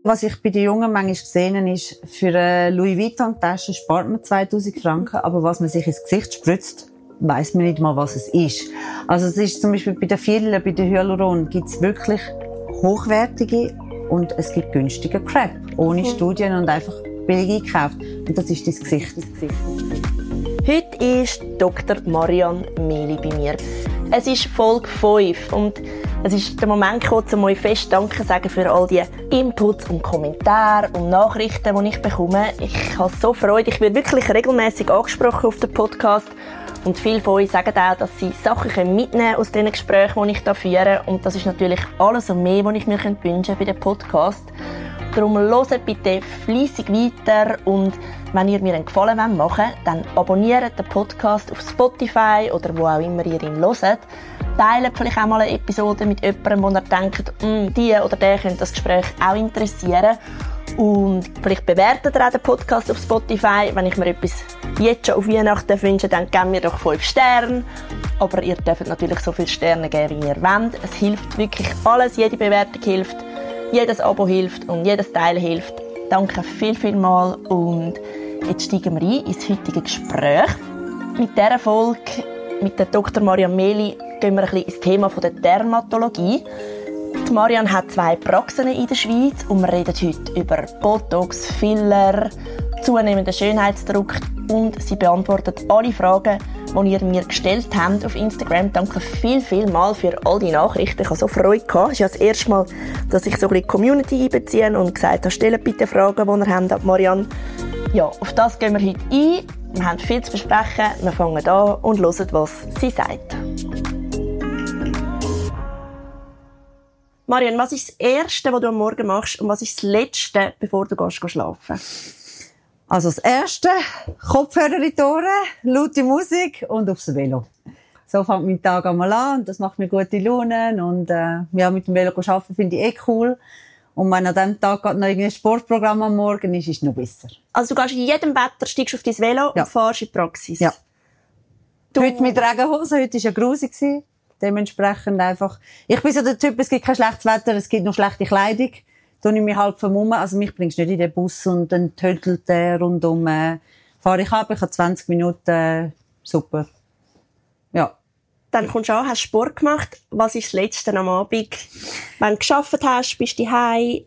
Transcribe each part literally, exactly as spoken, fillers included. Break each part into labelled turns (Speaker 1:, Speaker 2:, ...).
Speaker 1: Was ich bei den Jungen manchmal gesehen habe, ist, für eine Louis Vuitton-Tasche spart man zweitausend Franken, aber was man sich ins Gesicht spritzt, weiss man nicht mal, was es ist. Also es ist zum Beispiel bei den Fiedler, bei den Hyaluron gibt es wirklich hochwertige und es gibt günstige Crap, ohne mhm. Studien und einfach billig eingekauft. Und das ist dein Gesicht.
Speaker 2: Heute ist Doktor Marianne Mehli bei mir. Es ist Folge fünf und es ist der Moment gekommen, um euch fest Danke zu sagen für all die Inputs und Kommentare und Nachrichten, die ich bekomme. Ich habe so Freude. Ich werde wirklich regelmäßig angesprochen auf dem Podcast. Und viele von euch sagen auch, dass sie Sachen mitnehmen können aus den Gesprächen, die ich hier führe. Und das ist natürlich alles und mehr, was ich mir wünschen für den Podcast. Darum hört bitte fleissig weiter und wenn ihr mir einen Gefallen machen wollt, dann abonniert den Podcast auf Spotify oder wo auch immer ihr ihn hört. Teilt vielleicht auch mal eine Episode mit jemandem, wo ihr denkt, die oder der könnte das Gespräch auch interessieren. Und vielleicht bewertet ihr auch den Podcast auf Spotify. Wenn ich mir etwas jetzt schon auf Weihnachten wünsche, dann gebt mir doch fünf Sterne. Aber ihr dürft natürlich so viele Sterne geben, wie ihr wollt. Es hilft wirklich alles. Jede Bewertung hilft. Jedes Abo hilft und jedes Teil hilft. Danke viel, viel mal. Und jetzt steigen wir ein ins heutige Gespräch. Mit dieser Folge mit der Doktor Marianne Mehli gehen wir ein bisschen ins Thema der Dermatologie. Die Marianne hat zwei Praxen in der Schweiz und wir reden heute über Botox, Filler, zunehmenden Schönheitsdruck und sie beantwortet alle Fragen, die ihr mir gestellt habt auf Instagram. Danke viel, viel mal für all die Nachrichten. Ich hatte so Freude gehabt. Es ist ja das erste Mal, dass ich so ein bisschen die Community einbeziehe und gesagt habe, stellt bitte Fragen, die ihr habt an Marianne. Ja, auf das gehen wir heute ein. Wir haben viel zu besprechen. Wir fangen an und hören, was sie sagt. Marianne, was ist das Erste, was du am Morgen machst und was ist das Letzte, bevor du gehst schlafen?
Speaker 1: Also das Erste, Kopfhörer in die Ohren, laute Musik und aufs Velo. So fängt mein Tag einmal an und das macht mir gute Laune. Und äh, ja, mit dem Velo arbeiten finde ich eh cool. Und wenn an diesem Tag gerade noch ein Sportprogramm am Morgen ist, ist es noch besser.
Speaker 2: Also du gehst in jedem Wetter, steigst auf dein Velo ja. und fährst in die Praxis?
Speaker 1: Ja.
Speaker 2: Du...
Speaker 1: Heute mit Regenhose, heute war ja grusig. Dementsprechend einfach, ich bin so der Typ, es gibt kein schlechtes Wetter, es gibt nur schlechte Kleidung. Da nehme ich halb vermummen. Also mich bringst du nicht in den Bus und dann tödelt der rundum. Äh, fahre ich ab, ich habe zwanzig Minuten, äh, super. Ja.
Speaker 2: Dann kommst du an, hast Sport gemacht. Was ist das Letzte am Abend? Wenn du gearbeitet hast, bist du zu Hause?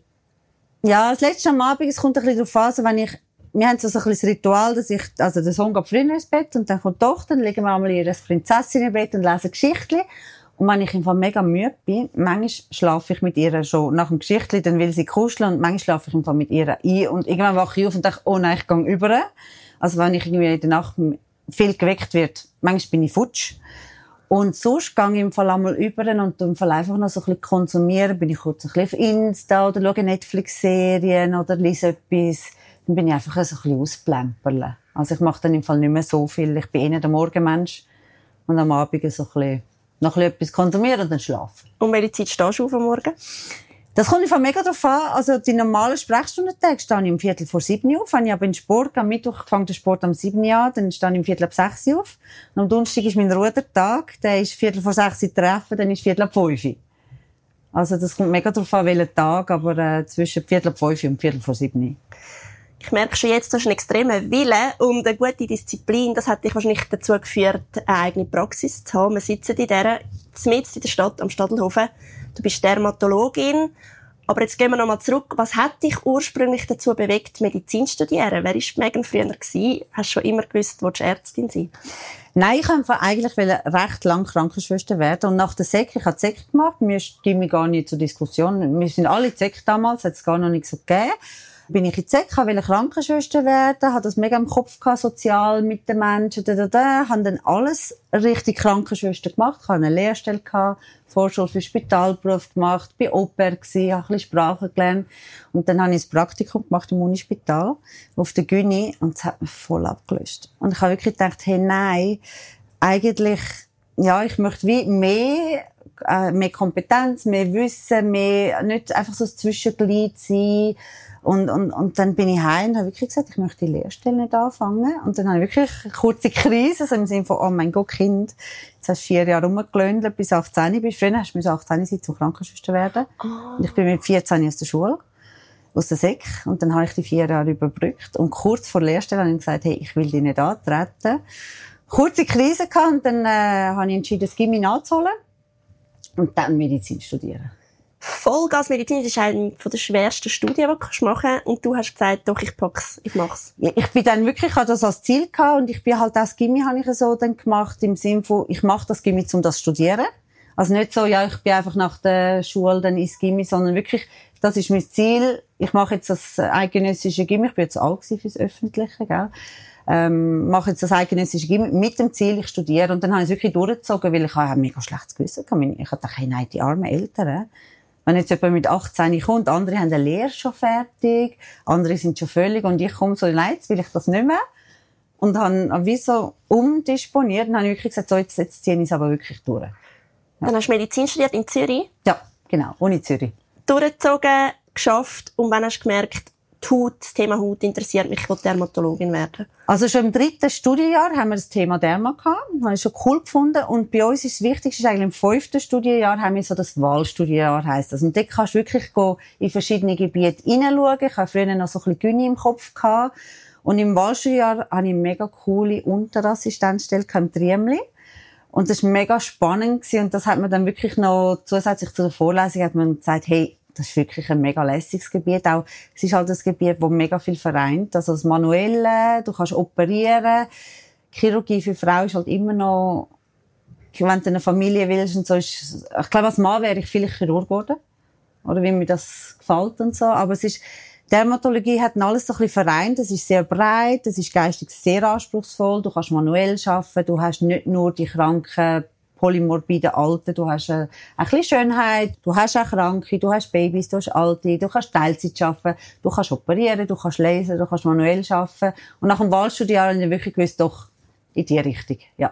Speaker 1: Ja, das Letzte am Abend, es kommt ein bisschen darauf an, also wenn ich, wir haben so ein bisschen das Ritual, dass ich, also der Sohn geht früher ins Bett und dann kommt die Tochter, dann legen wir einmal ihre Prinzessin im Bett und lesen Geschichtli. Und wenn ich einfach mega müde bin, manchmal schlafe ich mit ihr schon nach dem Geschichtli, dann will sie kuscheln und manchmal schlafe ich einfach mit ihr ein und irgendwann wache ich auf und denke, oh nein, ich gehe über. Also wenn ich irgendwie in der Nacht viel geweckt wird, manchmal bin ich futsch. Und sonst gehe ich im Fall einmal über und im Fall einfach noch so ein bisschen konsumieren, bin ich kurz ein bisschen auf Insta oder schaue Netflix-Serien oder lese etwas. Dann bin ich einfach so ein bisschen ausblemperle. Also ich mache dann im Fall nicht mehr so viel. Ich bin eher der Morgenmensch und am Abend so ein bisschen noch ein bisschen etwas konsumieren und dann schlafen.
Speaker 2: Und welche Zeit stehst du auf am Morgen?
Speaker 1: Das kommt einfach mega drauf an. Also die normalen Sprechstundentage stehe ich um Viertel vor sieben auf. Wenn ich aber in Sport, am Mittwoch fängt der Sport um sieben Uhr an, dann stehe ich um Viertel ab sechs auf. Und am Donnerstag ist mein Rudertag, der ist Viertel vor sechs Uhr treffen, dann ist Viertel ab fünf Uhr. Also das kommt mega drauf an, welchen Tag, aber äh, zwischen Viertel ab fünf Uhr und Viertel vor sieben Uhr.
Speaker 2: Ich merke schon jetzt, du hast einen extremen Willen und eine gute Disziplin. Das hat dich wahrscheinlich dazu geführt, eine eigene Praxis zu haben. Wir sitzen in dieser, mitten in der Stadt, am Stadelhofen. Du bist Dermatologin. Aber jetzt gehen wir nochmal zurück. Was hat dich ursprünglich dazu bewegt, Medizin zu studieren? Wer war Megan früher gewesen? Hast du schon immer gewusst, willst du Ärztin sein?
Speaker 1: Nein, ich wollte eigentlich recht lang Krankenschwester werden. Und nach der Sek, ich habe die Sek gemacht, wir stimmen gar nicht zur Diskussion. Wir sind alle in die Sek damals, hat es gar noch nicht so gegeben. Bin ich in die Sek, wollte Krankenschwester werden, hatte das mega im Kopf gehabt, sozial mit den Menschen, da, da, da, habe dann alles richtig Krankenschwester gemacht, hatte eine Lehrstelle gehabt, Vorschule für Spitalberuf gemacht, bin Au pair gsi, habe ein bisschen Sprachen gelernt und dann habe ich ein Praktikum gemacht im Unispital auf der Gyni und es hat mich voll abgelöst. Und ich habe wirklich gedacht, hey, nein, eigentlich, ja, ich möchte wie mehr, äh, mehr Kompetenz, mehr Wissen, mehr, nicht einfach so ein Zwischenglied sein. Und, und, und dann bin ich heim und habe wirklich gesagt, ich möchte die Lehrstelle nicht anfangen. Und dann habe ich wirklich eine kurze Krise, also im Sinne von, oh mein Gott, Kind, jetzt hast du vier Jahre rumgelöhnt, bis achtzehn bist. Früher hast du mit achtzehn sein, zum Krankenschwester werden. Oh. Und ich bin mit vierzehn aus der Schule. aus der Sek. Und dann habe ich die vier Jahre überbrückt. Und kurz vor der Lehrstelle habe ich gesagt, hey, ich will die nicht antreten. Kurze Krise gehabt und dann äh, habe ich entschieden, das Gymnasium nachzuholen und dann Medizin studieren.
Speaker 2: Vollgas Medizin, das ist eine der schwersten Studien, die du machen kannst. Und du hast gesagt, doch, ich pack's, ich mach's.
Speaker 1: Ja, ich bin dann wirklich, ich hatte das als Ziel gehabt und ich bin halt das Gymnasium habe ich so dann gemacht, im Sinne von, ich mache das Gymnasium, um das zu studieren. Also nicht so, ja, ich bin einfach nach der Schule dann ins Gymnasium, sondern wirklich, das ist mein Ziel. Ich mache jetzt das eidgenössische Gymnasium, ich bin jetzt alt gewesen fürs Öffentliche, gell. Ähm, mache jetzt das eidgenössische Gymnasium mit dem Ziel, ich studiere. Und dann habe ich es wirklich durchgezogen, weil ich habe ein mega schlechtes Gewissen gehabt. Ich dachte, hey, nein, die armen Eltern. Wenn jetzt jemand mit achtzehn kommt, andere haben eine Lehre schon fertig, andere sind schon völlig, und ich komme so, nein, jetzt will ich das nicht mehr. Und habe wie so umdisponiert und habe wirklich gesagt, so, jetzt, jetzt ziehe ich es aber wirklich durch. Ja.
Speaker 2: Dann hast du Medizin studiert in Zürich?
Speaker 1: Ja, genau, Uni Zürich.
Speaker 2: Durchgezogen, geschafft, und wann hast du gemerkt, die Haut, das Thema Haut interessiert mich, ich will Dermatologin werden?
Speaker 1: Also schon im dritten Studienjahr haben wir das Thema Derma gehabt. Das habe ich schon cool gefunden. Und bei uns ist das Wichtigste, eigentlich im fünften Studienjahr haben wir so das Wahlstudienjahr, heisst das. Und dort kannst du wirklich in verschiedene Gebiete hineinschauen. Ich hatte früher noch so ein bisschen Gyni im Kopf gehabt. Und im Wahlstudienjahr hatte ich eine mega coole Unterassistenzstelle im Triemli. Und das war mega spannend gewesen. Und das hat man dann wirklich noch zusätzlich zu der Vorlesung hat man gesagt, hey, das ist wirklich ein mega lässiges Gebiet. Auch, es ist halt ein Gebiet, das mega viel vereint. Also das Manuelle, du kannst operieren. Chirurgie für Frauen ist halt immer noch, wenn du eine Familie willst und so, ist, ich glaube, als Mann wäre ich vielleicht Chirurg geworden. Oder wie mir das gefällt und so. Aber es ist, Dermatologie hat alles so ein bisschen vereint. Es ist sehr breit, es ist geistig sehr anspruchsvoll. Du kannst manuell arbeiten, du hast nicht nur die kranken, polymorbide Alten, du hast äh, ein bisschen Schönheit, du hast auch Kranke, du hast Babys, du hast Alte, du kannst Teilzeit arbeiten, du kannst operieren, du kannst lesen, du kannst manuell arbeiten. Und nach dem Wahlstudienjahr habe ich wirklich gewusst, doch, in die Richtung, ja.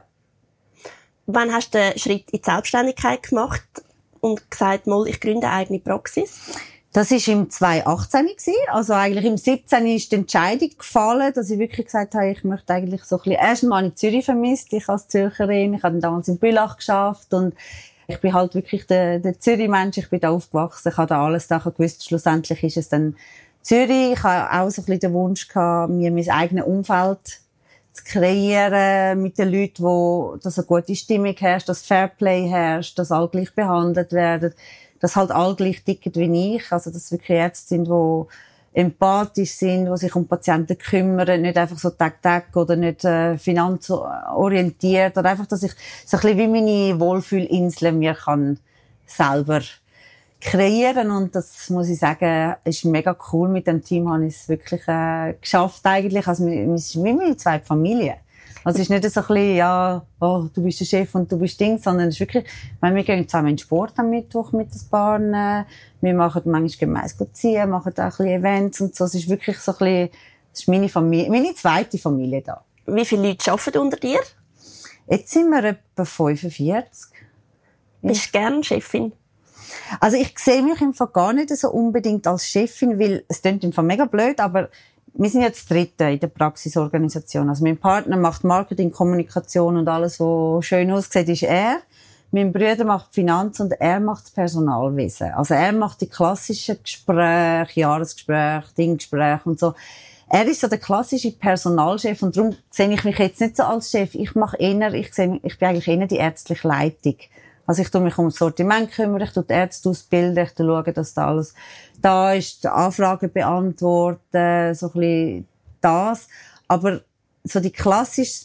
Speaker 2: Wann hast du den Schritt in die Selbstständigkeit gemacht und gesagt, mal, ich gründe eine eigene Praxis?
Speaker 1: Das war im zweitausendachtzehn. Also eigentlich im siebzehn ist die Entscheidung gefallen, dass ich wirklich gesagt habe, ich möchte eigentlich so ein bisschen, erstmal in Zürich vermisst, ich als Zürcherin, ich habe damals in Bülach geschafft und ich bin halt wirklich der, der Zürich-Mensch, ich bin da aufgewachsen, ich habe da alles da gewusst, schlussendlich ist es dann Zürich. Ich habe auch so ein bisschen den Wunsch gehabt, mir mein eigenes Umfeld zu kreieren, mit den Leuten, wo, dass eine gute Stimmung herrscht, dass Fairplay herrscht, dass alle gleich behandelt werden, dass halt alle gleich ticken wie ich, also dass wirklich Ärzte sind, die empathisch sind, die sich um Patienten kümmern, nicht einfach so Tag-Tag oder nicht äh, finanzorientiert, oder einfach, dass ich so ein bisschen wie meine Wohlfühlinsel mir kann selber kreieren. Und das, muss ich sagen, ist mega cool. Mit dem Team habe ich es wirklich äh, geschafft eigentlich. Also wir, wir sind wie meine zwei Familien. Also es ist nicht so ein bisschen, ja, oh, du bist der Chef und du bist Ding, sondern es ist wirklich, wenn wir gehen zusammen in den Sport am Mittwoch mit den Paaren, wir machen manchmal gemeinsam ziehen, machen auch ein bisschen Events und so. Es ist wirklich so ein bisschen, das ist meine Familie, meine zweite Familie da.
Speaker 2: Wie viele Leute arbeiten unter dir?
Speaker 1: Jetzt sind wir etwa fünfundvierzig.
Speaker 2: Bist du gerne Chefin?
Speaker 1: Also ich sehe mich im Fall gar nicht so unbedingt als Chefin, weil es klingt im Fall mega blöd, aber wir sind jetzt Dritte in der Praxisorganisation. Also mein Partner macht Marketing, Kommunikation und alles, was schön aussieht, ist er. Mein Bruder macht Finanz und er macht das Personalwesen. Also er macht die klassischen Gespräche, Jahresgespräche, Dinggespräche und so. Er ist so der klassische Personalchef und darum sehe ich mich jetzt nicht so als Chef. Ich mache eher, ich sehe, ich bin eigentlich eher die ärztliche Leitung. Also ich tue mich um das Sortiment kümmern, ich tue die Ärzte ausbilden, ich schaue, dass da alles da ist, die Anfragen beantworten, so ein bisschen das. Aber so die klassische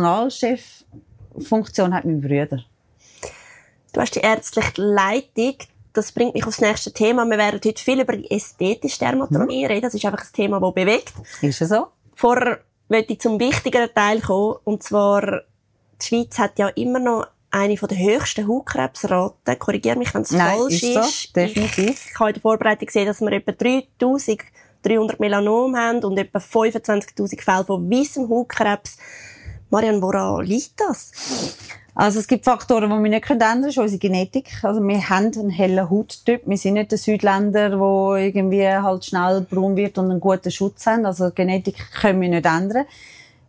Speaker 1: Personalchef-Funktion hat mein Bruder.
Speaker 2: Du hast die ärztliche Leitung. Das bringt mich aufs nächste Thema. Wir werden heute viel über die ästhetische Dermatologie mhm. reden. Das ist einfach ein Thema, das bewegt.
Speaker 1: Ist es so?
Speaker 2: Vorher möchte ich zum wichtigeren Teil kommen. Und zwar, die Schweiz hat ja immer noch eine von der höchsten Hautkrebsraten. Korrigiere mich, wenn es falsch ist.
Speaker 1: ist. So, definitiv.
Speaker 2: Ich habe in der Vorbereitung gesehen, dass wir etwa dreitausenddreihundert Melanom haben und etwa fünfundzwanzigtausend Fälle von weissem Hautkrebs. Marianne, woran liegt das?
Speaker 1: Also es gibt Faktoren, die wir nicht ändern können, das ist unsere Genetik. Also wir haben einen hellen Hauttyp. Wir sind nicht der Südländer, der irgendwie halt schnell braun wird und einen guten Schutz haben. Also Genetik können wir nicht ändern.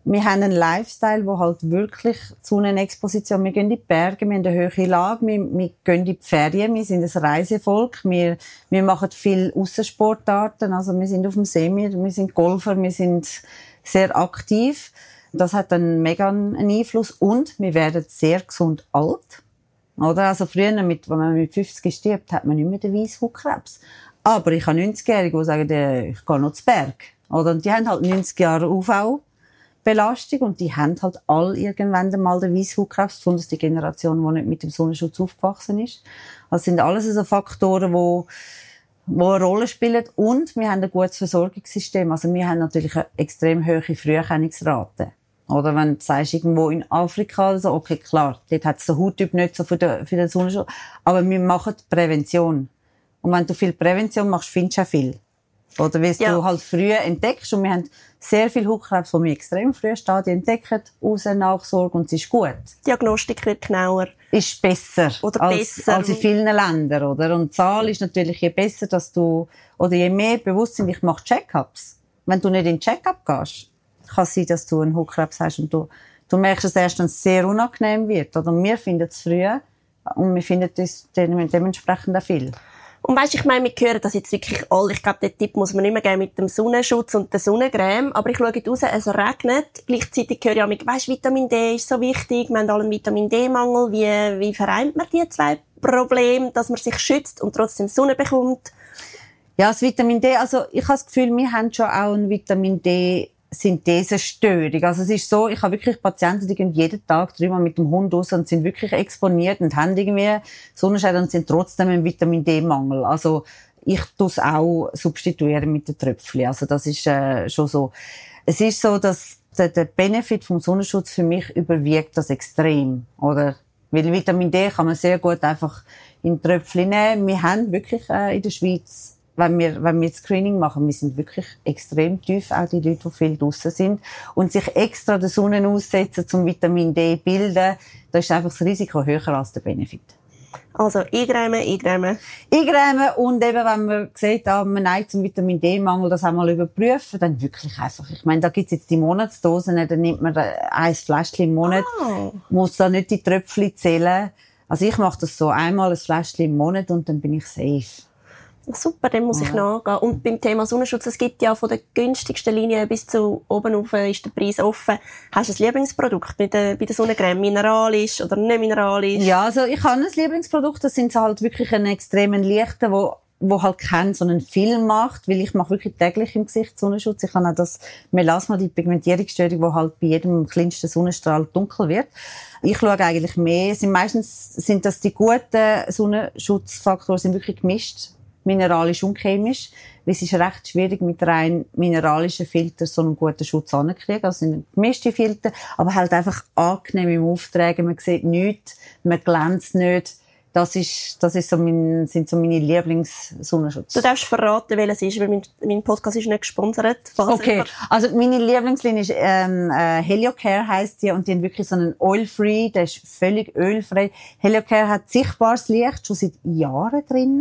Speaker 1: Wir haben einen Lifestyle, wo halt wirklich Sonnenexposition, wir gehen in die Berge, wir haben eine hohe Lage, wir, wir gehen in die Ferien, wir sind ein Reisevolk, wir, wir machen viel Aussensportarten, also wir sind auf dem See, wir, wir sind Golfer, wir sind sehr aktiv. Das hat einen mega einen Einfluss und wir werden sehr gesund alt. Oder? Also früher, mit, wenn man mit fünfzig stirbt, hat man nicht mehr den Weisshautkrebs. Aber ich habe neunzigjährige, die sagen, ich gehe noch zu Berg. Oder? Und die haben halt neunzig Jahre U V-Belastung und die haben halt alle irgendwann einmal den Weisshautkrebs, besonders die Generation, die nicht mit dem Sonnenschutz aufgewachsen ist. Das sind alles so Faktoren, die die eine Rolle spielen. Und wir haben ein gutes Versorgungssystem. Also wir haben natürlich eine extrem hohe Früherkennungsrate. Oder wenn du sagst, irgendwo in Afrika oder so, okay, klar, dort hat es den Hauttyp nicht so für den, für den Sonnenschutz. Aber wir machen Prävention. Und wenn du viel Prävention machst, findest du auch viel. Oder weil ja. du halt früher entdeckst. Und wir haben sehr viel Hautkrebs, die wir extrem früh Stadien entdecken, raus, Nachsorge, und es ist gut.
Speaker 2: Die Diagnostik wird genauer.
Speaker 1: Ist besser.
Speaker 2: Oder
Speaker 1: als,
Speaker 2: besser.
Speaker 1: Als in vielen Ländern, oder? Und die Zahl ist natürlich, je besser, dass du, oder je mehr Bewusstsein, ich mache Check-ups. Wenn du nicht in den Check-up gehst, kann es sein, dass du einen Hautkrebs hast und du, du merkst es erst, wenn es sehr unangenehm wird. Oder wir finden es früh und wir finden es dementsprechend auch viel.
Speaker 2: Und weisst, ich meine, wir hören das jetzt wirklich alle. Ich glaube, den Tipp muss man nicht mehr geben mit dem Sonnenschutz und der Sonnencreme. Aber ich schaue raus, es regnet. Gleichzeitig höre ich auch, weisst, Vitamin D ist so wichtig. Wir haben alle einen Vitamin D-Mangel. Wie, wie vereint man die zwei Probleme, dass man sich schützt und trotzdem Sonne bekommt?
Speaker 1: Ja, das Vitamin D, also ich habe das Gefühl, wir haben schon auch ein Vitamin D Synthesestörung. Also es ist so, ich habe wirklich Patienten, die gehen jeden Tag drüber mit dem Hund raus und sind wirklich exponiert und haben irgendwie Sonnenschein und sind trotzdem im Vitamin D-Mangel. Also ich tue es auch substituieren mit den Tröpfchen. Also das ist äh, schon so. Es ist so, dass der, der Benefit vom Sonnenschutz für mich überwiegt das extrem, oder? Weil Vitamin D kann man sehr gut einfach in Tröpfchen nehmen. Wir haben wirklich äh, in der Schweiz, wenn wir, wenn wir Screening machen, wir sind wirklich extrem tief, auch die Leute, die viel draussen sind, und sich extra der Sonne aussetzen, zum Vitamin D bilden, da ist einfach das Risiko höher als der Benefit.
Speaker 2: Also, eingrämen, eingrämen.
Speaker 1: Eingrämen, und eben, wenn man sieht, ah, man neigt zum Vitamin D-Mangel, das einmal überprüfen, dann wirklich einfach. Ich meine, da gibt's jetzt die Monatsdosen, dann nimmt man ein Fläschchen im Monat, oh. muss da nicht die Tröpfchen zählen. Also ich mache das so, einmal ein Fläschchen im Monat und dann bin ich safe.
Speaker 2: Super, dem muss ja. ich nachgehen. Und beim Thema Sonnenschutz, es gibt ja von der günstigsten Linie bis zu oben rauf ist der Preis offen. Hast du ein Lieblingsprodukt bei der, bei der Sonnencreme? Mineralisch oder nicht mineralisch?
Speaker 1: Ja, also ich habe ein Lieblingsprodukt, das sind halt wirklich einen extremen Lichten, wo wo halt keinen so einen Film macht, weil ich mache wirklich täglich im Gesicht Sonnenschutz. Ich habe auch das Melasma, die Pigmentierungsstörung, wo halt bei jedem kleinsten Sonnenstrahl dunkel wird. Ich schaue eigentlich mehr, sind meistens sind das die guten Sonnenschutzfaktoren, sind wirklich gemischt, mineralisch und chemisch, weil es ist recht schwierig mit rein mineralischen Filtern so einen guten Schutz anzukriegen. Also sind gemischte Filter, aber halt einfach angenehm im Auftragen. Man sieht nichts, man glänzt nicht. Das ist, das ist so mein, sind so meine Lieblings-Sonnenschutz.
Speaker 2: Du darfst verraten, welches ist, weil mein, mein Podcast ist nicht gesponsert.
Speaker 1: Okay. Also, meine Lieblingslinie ist, ähm, äh, Heliocare heisst die, und die haben wirklich so einen Oil-Free, der ist völlig ölfrei. Heliocare hat sichtbares Licht, schon seit Jahren drinnen.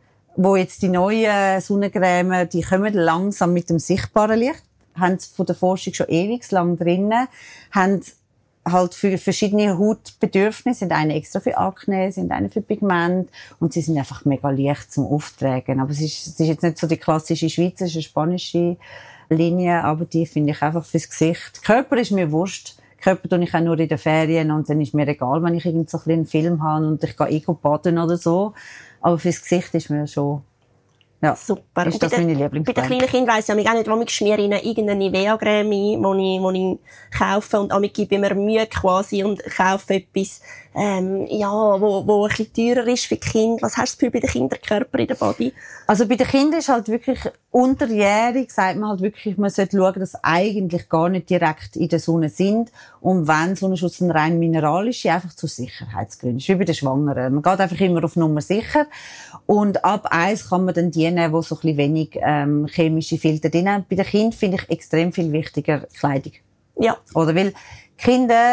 Speaker 1: Wo jetzt die neuen Sonnencreme, die kommen langsam mit dem sichtbaren Licht, haben es von der Forschung schon ewig lang drinnen, haben halt für verschiedene Hautbedürfnisse, sind eine extra für Akne, sind eine für Pigment, und sie sind einfach mega leicht zum Auftragen. Aber es ist, es ist jetzt nicht so die klassische schweizerische, spanische Linie, aber die finde ich einfach fürs Gesicht. Körper ist mir wurscht. Körper tue ich auch nur in den Ferien, und dann ist mir egal, wenn ich irgend so ein bisschen einen Film habe und ich gehe Ego baden oder so. Aber fürs Gesicht ist mir schon, ja,
Speaker 2: super.
Speaker 1: Ist das meine Lieblingscreme.
Speaker 2: Bei den kleinen Kindern weiss ich auch nicht, wo ich schmiere ihnen irgendeine Nivea-Creme ein, die ich, die ich kaufe, und ich gebe mir Mühe quasi und kaufe etwas, ähm, ja, wo, wo ein bisschen teurer ist für die Kinder. Was hast du bei den Kinderkörpern in der Body? Also bei den Kindern ist halt wirklich unterjährig, sagt man halt wirklich, man sollte schauen, dass sie eigentlich gar nicht direkt in der Sonne sind. Und wenn Sonnenschutz ein rein mineralische, einfach zur Sicherheitsgründen. Ist wie bei den Schwangeren. Man geht einfach immer auf Nummer sicher. Und ab eins kann man dann die nehmen, die so ein bisschen wenig ähm, chemische Filter drin haben. Bei den Kindern finde ich extrem viel wichtiger Kleidung. Ja.
Speaker 1: Oder weil Kinder,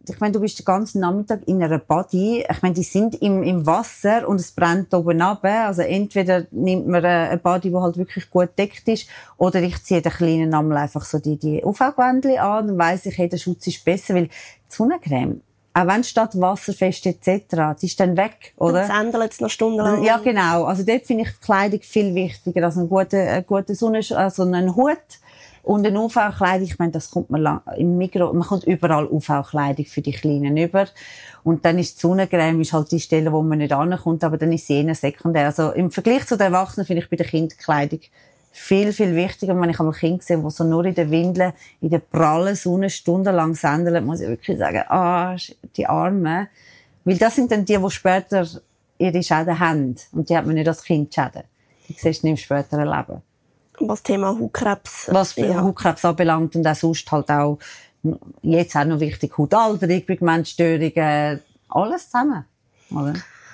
Speaker 1: ich meine, du bist den ganzen Nachmittag in einer Body. Ich meine, die sind im, im Wasser und es brennt oben runter. Also entweder nimmt man eine Body, die halt wirklich gut deckt ist, oder ich ziehe den kleinen Nammel einfach so die, die U V-Gewändchen an, dann weiss ich, hey, der Schutz ist besser, weil die Sonnencreme, auch wenn statt wasserfest et cetera, die ist dann weg, oder?
Speaker 2: Dann ändert es noch stundenlang.
Speaker 1: Ja, genau. Also dort finde ich die Kleidung viel wichtiger als ein guter, ein guter Sonnensch- also einen Hut. Und eine U V-Kleidung, ich meine, das kommt man lang, im Migros, man kommt überall U V-Kleidung für die Kleinen über. Und dann ist die Sonnencreme ist halt die Stelle, wo man nicht ankommt, aber dann ist sie eher sekundär. Also im Vergleich zu den Erwachsenen finde ich bei der Kinderkleidung viel, viel wichtiger. Und wenn ich einmal Kinder sehe, die so nur in den Windeln, in der prallen Sonne stundenlang sendeln, muss ich wirklich sagen, ah, die Armen. Weil das sind dann die, die später ihre Schäden haben. Und die hat man nicht als Kind Schäden. Die siehst du nicht im späteren Leben.
Speaker 2: Was Thema Hautkrebs.
Speaker 1: Was
Speaker 2: ja.
Speaker 1: Hautkrebs anbelangt und auch sonst halt auch, jetzt auch noch wichtig, Hautalterung, Pigmentstörungen, alles zusammen, oder?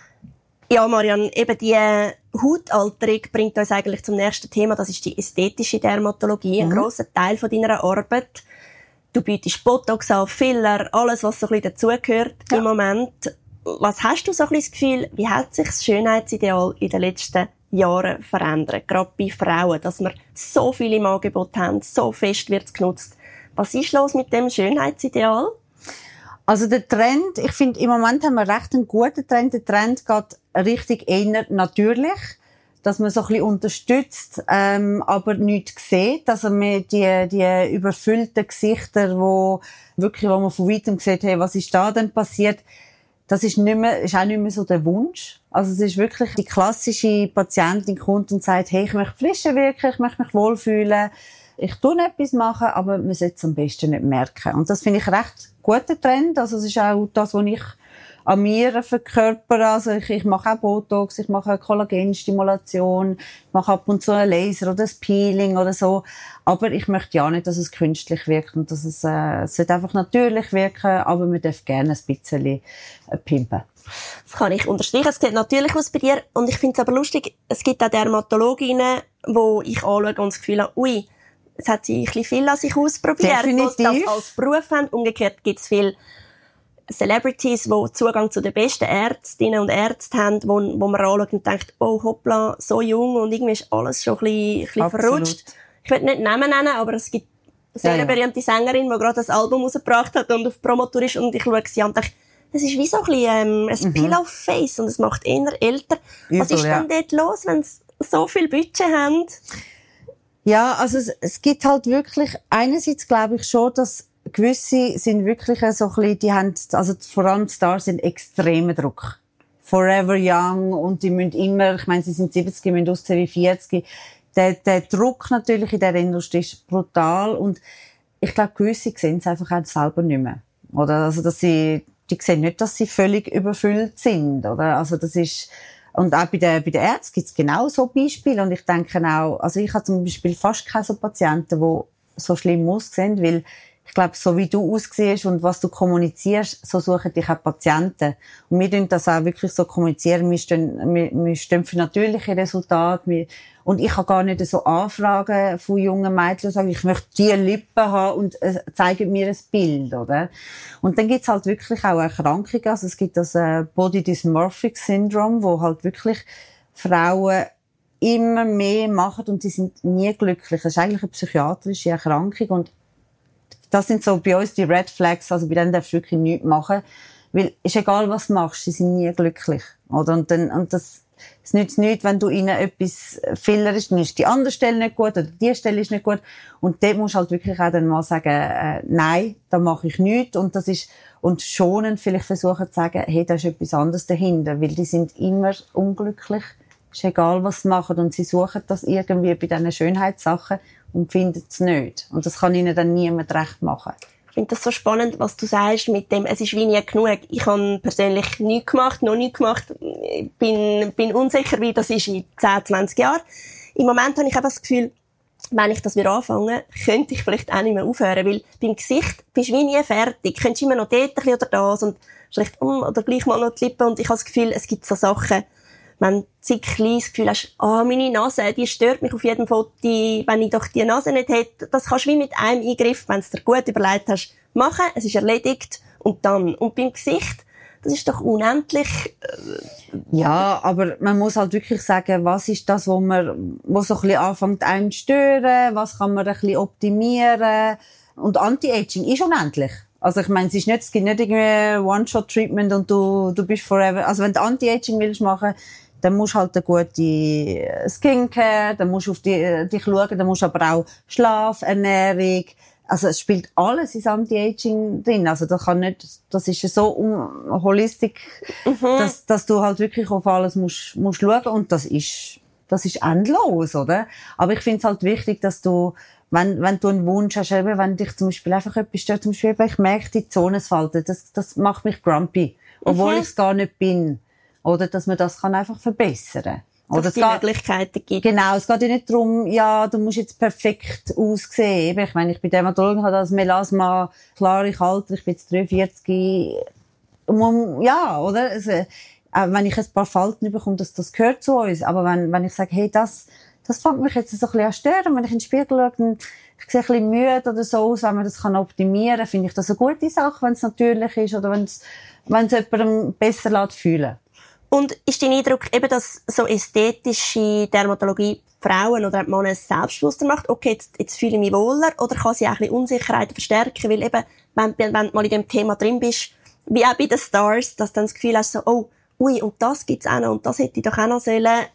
Speaker 2: Ja, Marianne, eben die Hautalterung bringt uns eigentlich zum nächsten Thema. Das ist die ästhetische Dermatologie. Mhm. Ein grosser Teil von deiner Arbeit. Du bietest Botox an, Filler, alles, was so ein bisschen dazugehört ja. im Moment. Was hast du so ein bisschen das Gefühl, wie hat sich das Schönheitsideal in den letzten Jahren verändert, gerade bei Frauen, dass wir so viel im Angebot haben, so fest wird es genutzt. Was ist los mit dem Schönheitsideal?
Speaker 1: Also der Trend, ich finde, im Moment haben wir recht einen guten Trend. Der Trend geht richtig eher natürlich, dass man so ein bisschen unterstützt, ähm, aber nichts sieht. Also wir die, die überfüllten Gesichter, wo wirklich, wo man von weitem sieht, hey, was ist da denn passiert? Das ist nicht mehr, ist auch nicht mehr so der Wunsch. Also es ist wirklich die klassische Patientin, die kommt und sagt, hey, ich möchte frischer wirken, ich möchte mich wohlfühlen, ich tue etwas machen, aber man sollte es am besten nicht merken. Und das finde ich recht guter Trend. Also es ist auch das, was ich an mir verkörpere. Also ich, ich mache auch Botox, ich mache Kollagenstimulation, ich mache ab und zu einen Laser oder ein Peeling oder so. Aber ich möchte ja nicht, dass es künstlich wirkt und dass es, äh, es sollte einfach natürlich wirken, aber man darf gerne ein bisschen äh, pimpen.
Speaker 2: Das kann ich unterstreichen. Es sieht natürlich aus bei dir. Und ich finde es aber lustig, es gibt auch Dermatologinnen, wo ich anschaue und das Gefühl habe, ui, es hat sie ein bisschen viel an sich ausprobiert, die das als Beruf haben. Umgekehrt gibt es viele Celebrities, die Zugang zu den besten Ärztinnen und Ärzten haben, wo, wo man anschaut und denkt, oh hoppla, so jung und irgendwie ist alles schon ein bisschen, ein bisschen verrutscht. Ich will nicht Namen nennen, aber es gibt eine sehr ja, ja. berühmte Sängerin, die gerade ein Album rausgebracht hat und auf Promotour ist und ich schaue sie an und denke, es ist wie so ein bisschen ähm, ein mhm. Pillow-Face und es macht eher älter. Übel, was ist ja. denn dort los, wenn sie so viel Budget haben?
Speaker 1: Ja, also es, es gibt halt wirklich, einerseits glaube ich schon, dass gewisse sind wirklich so ein bisschen, die haben, also vor allem die Stars sind extremer Druck. Forever young und die müssen immer, ich meine, sie sind siebzig, die müssen aussehen wie vierzig. Der, der Druck natürlich in der Industrie ist brutal und ich glaube, gewisse sehen es einfach auch selber nicht mehr. Oder, also, dass sie, die sehen nicht, dass sie völlig überfüllt sind, oder? Also, das ist, und auch bei den, bei den Ärzten gibt es genau so Beispiele. Und ich denke auch, also ich habe zum Beispiel fast keine so Patienten, die so schlimm aussehen, weil ich glaube, so wie du aussiehst und was du kommunizierst, so suchen dich auch Patienten. Und wir tun das auch wirklich so kommunizieren. Wir stehen, wir, wir stehen für natürliche Resultate. Wir, und ich habe gar nicht so Anfragen von jungen Mädchen, die sagen, ich möchte diese Lippen haben und äh, zeigen mir ein Bild, oder? Und dann gibt's halt wirklich auch Erkrankungen. Also es gibt das äh, Body Dysmorphic Syndrome, wo halt wirklich Frauen immer mehr machen und sie sind nie glücklich. Das ist eigentlich eine psychiatrische Erkrankung und das sind so bei uns die Red Flags, also bei denen darfst du wirklich nichts machen, weil ist egal, was du machst, sie sind nie glücklich, oder? Und dann, und das, es nützt nichts, wenn du ihnen etwas fillerst, dann ist die andere Stelle nicht gut, oder die Stelle ist nicht gut, und dort musst du halt wirklich auch dann mal sagen, äh, nein, da mache ich nichts, und das ist, und schonend vielleicht versuchen zu sagen, hey, da ist etwas anderes dahinter, weil die sind immer unglücklich, ist egal, was sie machen, und sie suchen das irgendwie bei diesen Schönheitssachen, und findet es nicht. Und das kann ihnen dann niemand recht machen.
Speaker 2: Ich finde das so spannend, was du sagst mit dem, es ist wie nie genug. Ich habe persönlich nichts gemacht, noch nichts gemacht. Ich bin, bin unsicher, wie das ist in zehn, zwanzig Jahren. Im Moment habe ich einfach das Gefühl, wenn ich das wieder anfange, könnte ich vielleicht auch nicht mehr aufhören, weil beim Gesicht bist du wie nie fertig. Du könntest immer noch dort ein bisschen oder das und vielleicht, um, oder gleich mal noch die Lippen. Und ich habe das Gefühl, es gibt so Sachen, wenn du ein kleines Gefühl hast, ah, oh, meine Nase, die stört mich auf jedem Foto, wenn ich doch die Nase nicht hätte, das kannst du wie mit einem Eingriff, wenn du dir gut überlegt hast, machen, es ist erledigt und dann. Und beim Gesicht, das ist doch unendlich.
Speaker 1: Ja, aber man muss halt wirklich sagen, was ist das, wo man, wo so ein bisschen anfängt einen zu stören, was kann man ein bisschen optimieren. Und Anti-Aging ist unendlich. Also ich meine, es ist nicht, es gibt nicht irgendwie One-Shot-Treatment und du, du bist forever. Also wenn du Anti-Aging willst machen, dann musst du halt eine gute Skincare, dann musst du auf die, dich schauen, dann musst du aber auch Schlaf, Ernährung. Also es spielt alles ins Anti-Aging drin. Also das kann nicht, das ist so um, holistisch, mhm. dass, dass du halt wirklich auf alles musst, musst schauen. Und das ist, das ist endlos, oder? Aber ich finde es halt wichtig, dass du, wenn, wenn du einen Wunsch hast, eben, wenn dich zum Beispiel einfach etwas stört, zum Beispiel, ich merke die Zonenfalten, das, das macht mich grumpy. Obwohl mhm. ich es gar nicht bin. Oder dass man das kann einfach verbessern kann.
Speaker 2: Dass
Speaker 1: Oder
Speaker 2: es die geht, Möglichkeiten gibt.
Speaker 1: Genau, es geht ja nicht darum, ja, du musst jetzt perfekt aussehen. Ich meine, ich bin Dermatologin, habe das Melasma, klar, ich alter, ich bin jetzt dreiundvierzig. Ja, oder? Also, auch wenn ich ein paar Falten bekomme, das, das gehört zu uns. Aber wenn, wenn ich sage, hey, das, das fängt mich jetzt so ein bisschen an stören. Wenn ich in den Spiegel schaue, dann, ich sehe ein bisschen müde oder so aus, wenn man das kann optimieren kann, finde ich das eine gute Sache, wenn es natürlich ist oder wenn es, wenn es jemandem besser lässt fühlen.
Speaker 2: Und ist dein Eindruck eben, dass so ästhetische Dermatologie Frauen oder Männer selbstbewusster macht? Okay, jetzt, jetzt fühle ich mich wohler. Oder kann sie auch ein bisschen Unsicherheiten verstärken? Weil eben, wenn, wenn du mal in dem Thema drin bist, wie auch bei den Stars, dass du dann das Gefühl hast, so, oh, ui, und das gibt's auch noch, und das hätte ich doch auch noch sollen.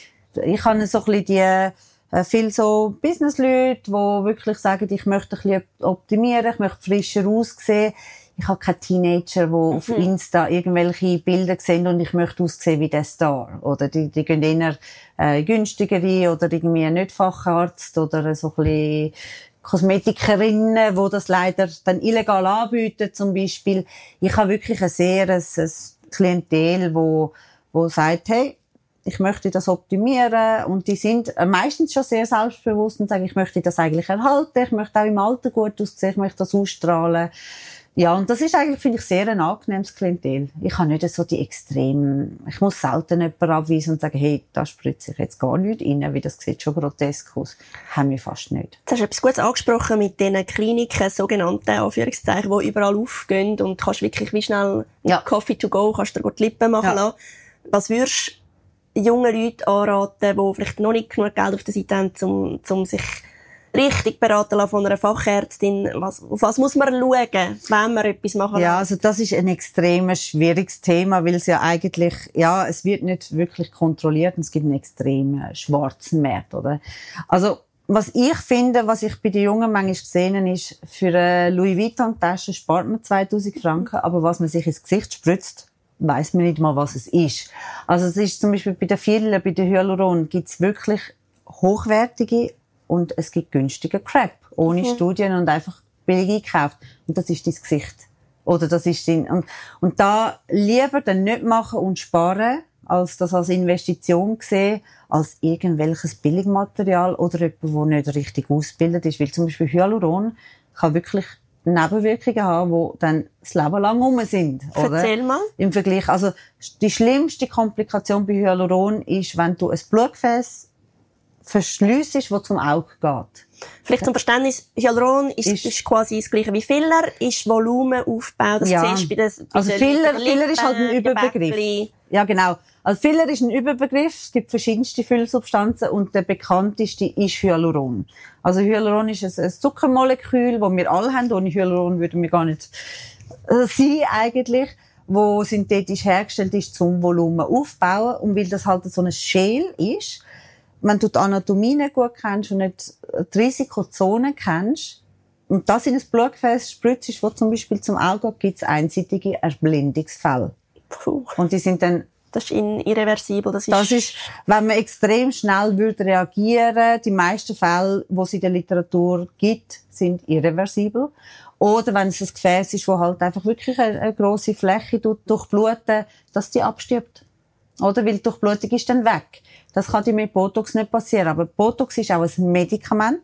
Speaker 1: Ich habe so ein bisschen die, äh, viel so Businessleute, die wirklich sagen, ich möchte ein bisschen optimieren, ich möchte frischer aussehen. Ich habe keine Teenager, die mhm. auf Insta irgendwelche Bilder sehen und ich möchte aussehen wie der Star. Oder die, die gehen eher äh, günstigere oder irgendwie nicht Facharzt oder so ein bisschen Kosmetikerinnen, die das leider dann illegal anbieten zum Beispiel. Ich habe wirklich ein sehr ein, ein Klientel, wo, wo sagt, hey, ich möchte das optimieren, und die sind meistens schon sehr selbstbewusst und sagen, ich möchte das eigentlich erhalten, ich möchte auch im Alter gut aussehen, ich möchte das ausstrahlen. Ja, und das ist eigentlich, finde ich, sehr ein angenehmes Klientel. Ich habe nicht so die extremen, ich muss selten jemanden abweisen und sagen, hey, da spritze ich jetzt gar nicht rein, weil das sieht schon grotesk aus. Haben wir fast nicht.
Speaker 2: Du hast etwas Gutes angesprochen mit diesen Kliniken, sogenannten Anführungszeichen, die überall aufgehen und kannst wirklich wie schnell
Speaker 1: ja.
Speaker 2: Coffee to go, kannst dir gut die Lippen machen ja. lassen. Was würdest du jungen Leuten anraten, die vielleicht noch nicht genug Geld auf der Seite haben, um, um sich richtig beraten lassen von einer Fachärztin? Was, auf was muss man schauen, wenn man etwas machen
Speaker 1: Ja, also das ist ein extrem schwieriges Thema, weil es ja eigentlich, ja, es wird nicht wirklich kontrolliert und es gibt einen extremen schwarzen Markt, oder? Also, was ich finde, was ich bei den Jungen manchmal gesehen habe, ist, für eine Louis Vuitton-Tasche spart man zweitausend Franken, aber was man sich ins Gesicht spritzt, weiss man nicht mal, was es ist. Also es ist zum Beispiel bei den Filler, bei den Hyaluron gibt's wirklich hochwertige und es gibt günstige Crap, ohne mhm. Studien und einfach billig gekauft. Und das ist dein Gesicht. Oder das ist dein, und, und da lieber dann nicht machen und sparen, als das als Investition sehen, als irgendwelches Billigmaterial oder jemand, der nicht richtig ausgebildet ist. Weil zum Beispiel Hyaluron kann wirklich Nebenwirkungen haben, die dann das Leben lang rum sind.
Speaker 2: Erzähl
Speaker 1: oder?
Speaker 2: mal.
Speaker 1: Im Vergleich. Also, die schlimmste Komplikation bei Hyaluron ist, wenn du ein Blutgefäß verschliessest, das zum Auge geht.
Speaker 2: Vielleicht zum Verständnis, Hyaluron ist, ist, ist quasi das Gleiche wie Filler, ist Volumenaufbau, das
Speaker 1: ja.
Speaker 2: siehst du bei den, bei
Speaker 1: also
Speaker 2: den
Speaker 1: Filler,
Speaker 2: Lippen,
Speaker 1: Filler ist halt ein Überbegriff.
Speaker 2: Bäckchen.
Speaker 1: Ja, genau. Also Filler ist ein Überbegriff, es gibt verschiedenste Füllsubstanzen und der bekannteste ist Hyaluron. Also Hyaluron ist ein, ein Zuckermolekül, das wir alle haben. Ohne Hyaluron würden wir gar nicht äh, sein eigentlich, wo synthetisch hergestellt ist zum Volumen aufbauen. Und weil das halt so ein Schäl ist, wenn du die Anatomie nicht gut kennst und nicht die Risikozonen kennst und das in ein Blutgefäß spritzt, wo zum Beispiel zum Auge geht, gibt es einseitige Erblindungsfälle.
Speaker 2: Puh.
Speaker 1: Und die sind dann
Speaker 2: Das ist irreversibel. Das ist,
Speaker 1: das ist, wenn man extrem schnell würde reagieren, die meisten Fälle, die es in der Literatur gibt, sind irreversibel. Oder wenn es ein Gefäß ist, wo halt einfach wirklich eine, eine grosse Fläche durchbluten, dass die abstirbt. Oder? Weil die Durchblutung ist dann weg. Das kann dir mit Botox nicht passieren. Aber Botox ist auch ein Medikament.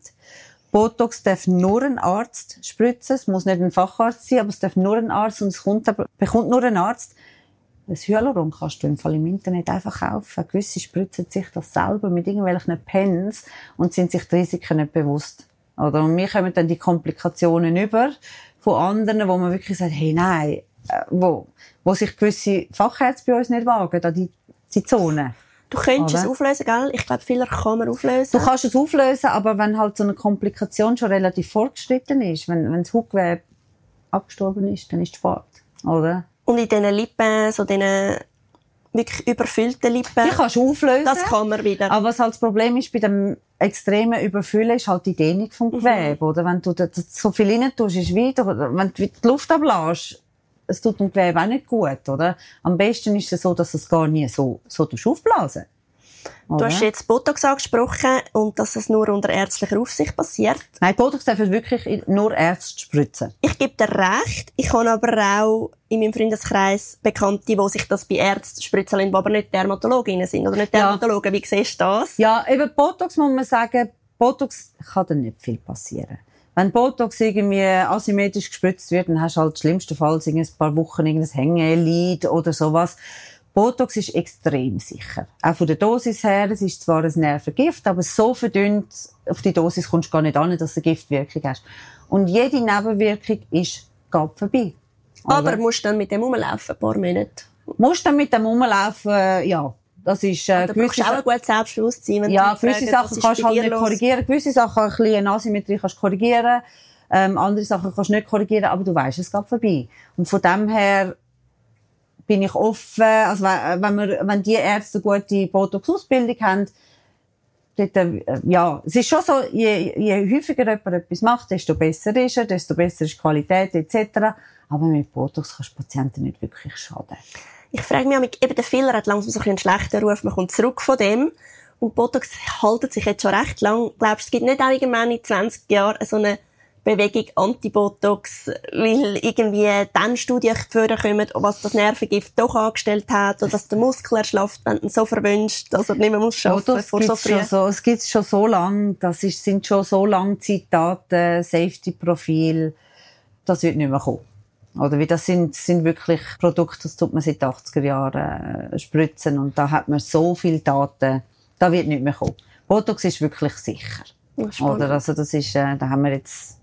Speaker 1: Botox darf nur ein Arzt spritzen. Es muss nicht ein Facharzt sein, aber es darf nur ein Arzt und es kommt, bekommt nur ein Arzt. Ein Hyaluron kannst du im Fall im Internet einfach kaufen. Gewisse spritzen sich das selber mit irgendwelchen Pens und sind sich die Risiken nicht bewusst. Oder? Und wir kommen dann die Komplikationen über von anderen, wo man wirklich sagt, hey, nein, äh, wo, wo sich gewisse Fachärzte bei uns nicht wagen, an die, die Zone.
Speaker 2: Du könntest
Speaker 1: Oder?
Speaker 2: es auflösen, gell? Ich glaube, Fehler kann man auflösen.
Speaker 1: Du kannst es auflösen, aber wenn halt so eine Komplikation schon relativ fortgeschritten ist, wenn, wenn das Hautgewebe abgestorben ist, dann ist es spät, oder?
Speaker 2: Und in diesen Lippen, so diesen wirklich überfüllten Lippen.
Speaker 1: Die kannst du auflösen.
Speaker 2: Das kann man wieder.
Speaker 1: Aber was halt das Problem ist bei dem extremen Überfüllen, ist halt die Dehnung vom Gewebe, mhm. oder? Wenn du da so viel rein tust, ist wieder, wenn du die Luft ablässt, es tut dem Gewebe auch nicht gut, oder? Am besten ist es so, dass es gar nie so, so aufblasen.
Speaker 2: Du hast jetzt Botox angesprochen und dass es nur unter ärztlicher Aufsicht passiert.
Speaker 1: Nein, Botox darf wirklich nur Ärzte spritzen.
Speaker 2: Ich gebe dir recht. Ich habe aber auch in meinem Freundeskreis Bekannte, die sich das bei Ärzten spritzen lassen, die aber nicht Dermatologinnen sind oder nicht Dermatologen. Ja. Wie siehst du das?
Speaker 1: Ja, eben Botox muss man sagen, Botox kann da nicht viel passieren. Wenn Botox irgendwie asymmetrisch gespritzt wird, dann hast du halt schlimmstenfalls ein paar Wochen irgendein Hängelid oder sowas. Botox ist extrem sicher. Auch von der Dosis her, es ist zwar ein Nervengift, aber so verdünnt, auf die Dosis kommst du gar nicht an, dass du eine Giftwirkung hast. Und jede Nebenwirkung ist, geht vorbei. Oder?
Speaker 2: Aber musst du dann mit dem rumlaufen, ein paar Monate?
Speaker 1: Musst du dann mit dem rumlaufen, ja. Das ist, äh,
Speaker 2: du brauchst auch ein gutes Selbstbewusstsein, wenn
Speaker 1: ja,
Speaker 2: du
Speaker 1: gewisse
Speaker 2: fragen,
Speaker 1: Sachen kannst du halt nicht los? korrigieren. Gewisse Sachen, ein bisschen Asymmetrie kannst du korrigieren. Ähm, andere Sachen kannst du nicht korrigieren, aber du weisst, es geht vorbei. Und von dem her, bin ich offen, also wenn wir, wenn die Ärzte eine gute Botox-Ausbildung haben, dort, äh, ja, es ist schon so, je, je häufiger jemand etwas macht, desto besser ist er, desto besser ist die Qualität et cetera. Aber mit Botox kannst du Patienten nicht wirklich schaden.
Speaker 2: Ich frage mich, eben der Fehler hat langsam so ein bisschen einen schlechten Ruf, man kommt zurück von dem und Botox haltet sich jetzt schon recht lang. Glaubst du, es gibt nicht auch irgendwann in zwanzig Jahren so eine Bewegung Anti-Botox, weil irgendwie dann Studien vorkommen, was das Nervengift doch angestellt hat, oder dass der Muskel erschlafft, wenn du ihn so verwünscht, dass er nicht mehr muss arbeiten muss vor so früh.
Speaker 1: So, es gibt schon so lange, das ist, sind schon so lange Zitate, Safety-Profil, das wird nicht mehr kommen. Oder wie das sind, sind wirklich Produkte, das tut man seit achtziger Jahren äh, spritzen und da hat man so viele Daten, da wird nicht mehr kommen. Botox ist wirklich sicher. Oder, also das ist, äh, da haben wir jetzt,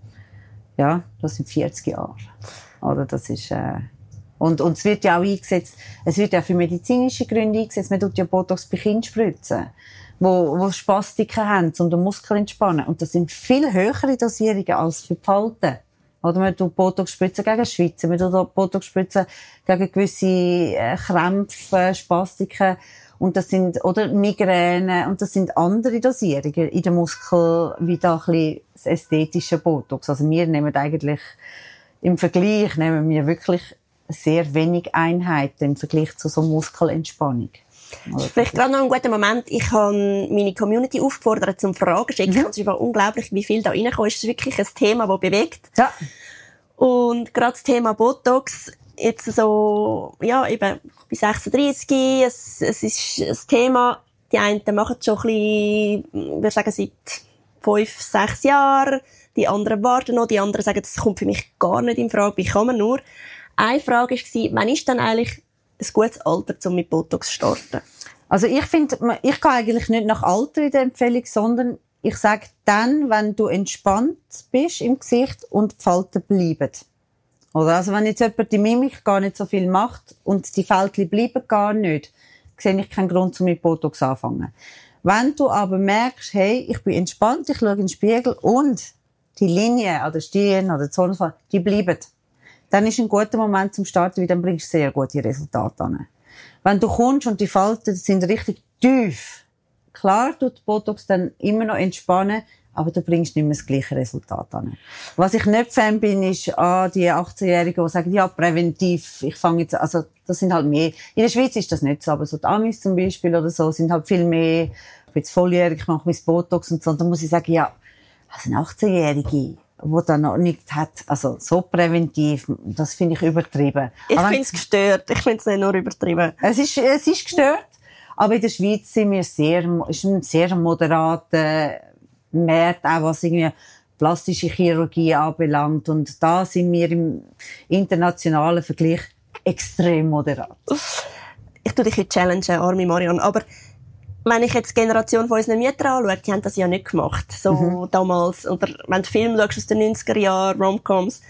Speaker 1: ja, das sind vierzig Jahre. Oder das ist, äh, und, und es wird ja auch eingesetzt, es wird ja für medizinische Gründe eingesetzt, man tut ja Botox bei Kindern spritzen, wo, wo Spastiken haben, um den Muskel zu entspannen. Und das sind viel höhere Dosierungen als für die Falten. Oder man tut Botox spritzen gegen Schwitzen, man tut Botox spritzen gegen gewisse äh, Krämpfe, Spastiken. Und das sind, oder Migräne, und das sind andere Dosierungen in den Muskel, wie da ein bisschen das ästhetische Botox. Also wir nehmen eigentlich, im Vergleich nehmen wir wirklich sehr wenig Einheiten im Vergleich zu so Muskelentspannung.
Speaker 2: Das ist vielleicht gerade noch ein guter Moment. Ich habe meine Community aufgefordert zum Fragen schicken. Mhm. Es ist unglaublich, wie viel da reinkommt. Es ist wirklich ein Thema, das bewegt.
Speaker 1: Ja.
Speaker 2: Und gerade das Thema Botox, jetzt so, ja, eben, bei sechsunddreissig, es, es ist ein Thema, die einen machen es schon ein bisschen, ich würde sagen, seit fünf, sechs Jahren, die anderen warten noch, die anderen sagen, das kommt für mich gar nicht in Frage, wie kann man nur? Eine Frage war, wann ist dann eigentlich ein gutes Alter, um mit Botox zu starten?
Speaker 1: Also ich finde, ich gehe eigentlich nicht nach Alter in der Empfehlung, sondern ich sage dann, wenn du entspannt bist im Gesicht und die Falten bleiben. Oder also wenn jetzt jemand die Mimik gar nicht so viel macht und die Fältchen bleiben gar nicht, sehe ich keinen Grund, um mit Botox anfangen. Wenn du aber merkst, hey, ich bin entspannt, ich schaue in den Spiegel und die Linien an der Stirn oder der Zornesfalte, die bleiben, dann ist ein guter Moment zum Starten, weil dann bringst du sehr gute Resultate an. Wenn du kommst und die Falten sind richtig tief, klar tut Botox dann immer noch entspannen, aber du bringst nicht mehr das gleiche Resultat an. Was ich nicht Fan bin, ist ah, die achtzehnjährigen, die sagen, ja, präventiv, ich fange jetzt, also das sind halt mehr, in der Schweiz ist das nicht so, aber so die Amis zum Beispiel oder so, sind halt viel mehr, ich bin jetzt volljährig, ich mache mein Botox und so, und dann muss ich sagen, ja, also ein achtzehnjährige, wo da noch nichts hat, also so präventiv, das finde ich übertrieben.
Speaker 2: Ich finde es gestört, ich finde es nicht nur übertrieben.
Speaker 1: Es ist, es ist gestört, aber in der Schweiz sind wir sehr, ist ein sehr moderater Markt, auch was irgendwie plastische Chirurgie anbelangt. Und da sind wir im internationalen Vergleich extrem moderat.
Speaker 2: Ich tue dich in challengen, arme Marion. Aber wenn ich jetzt die Generation von unseren Müttern anschaue, die haben das ja nicht gemacht. So mhm. damals. Oder wenn du Filme schaust aus den neunziger Jahren, Romcoms,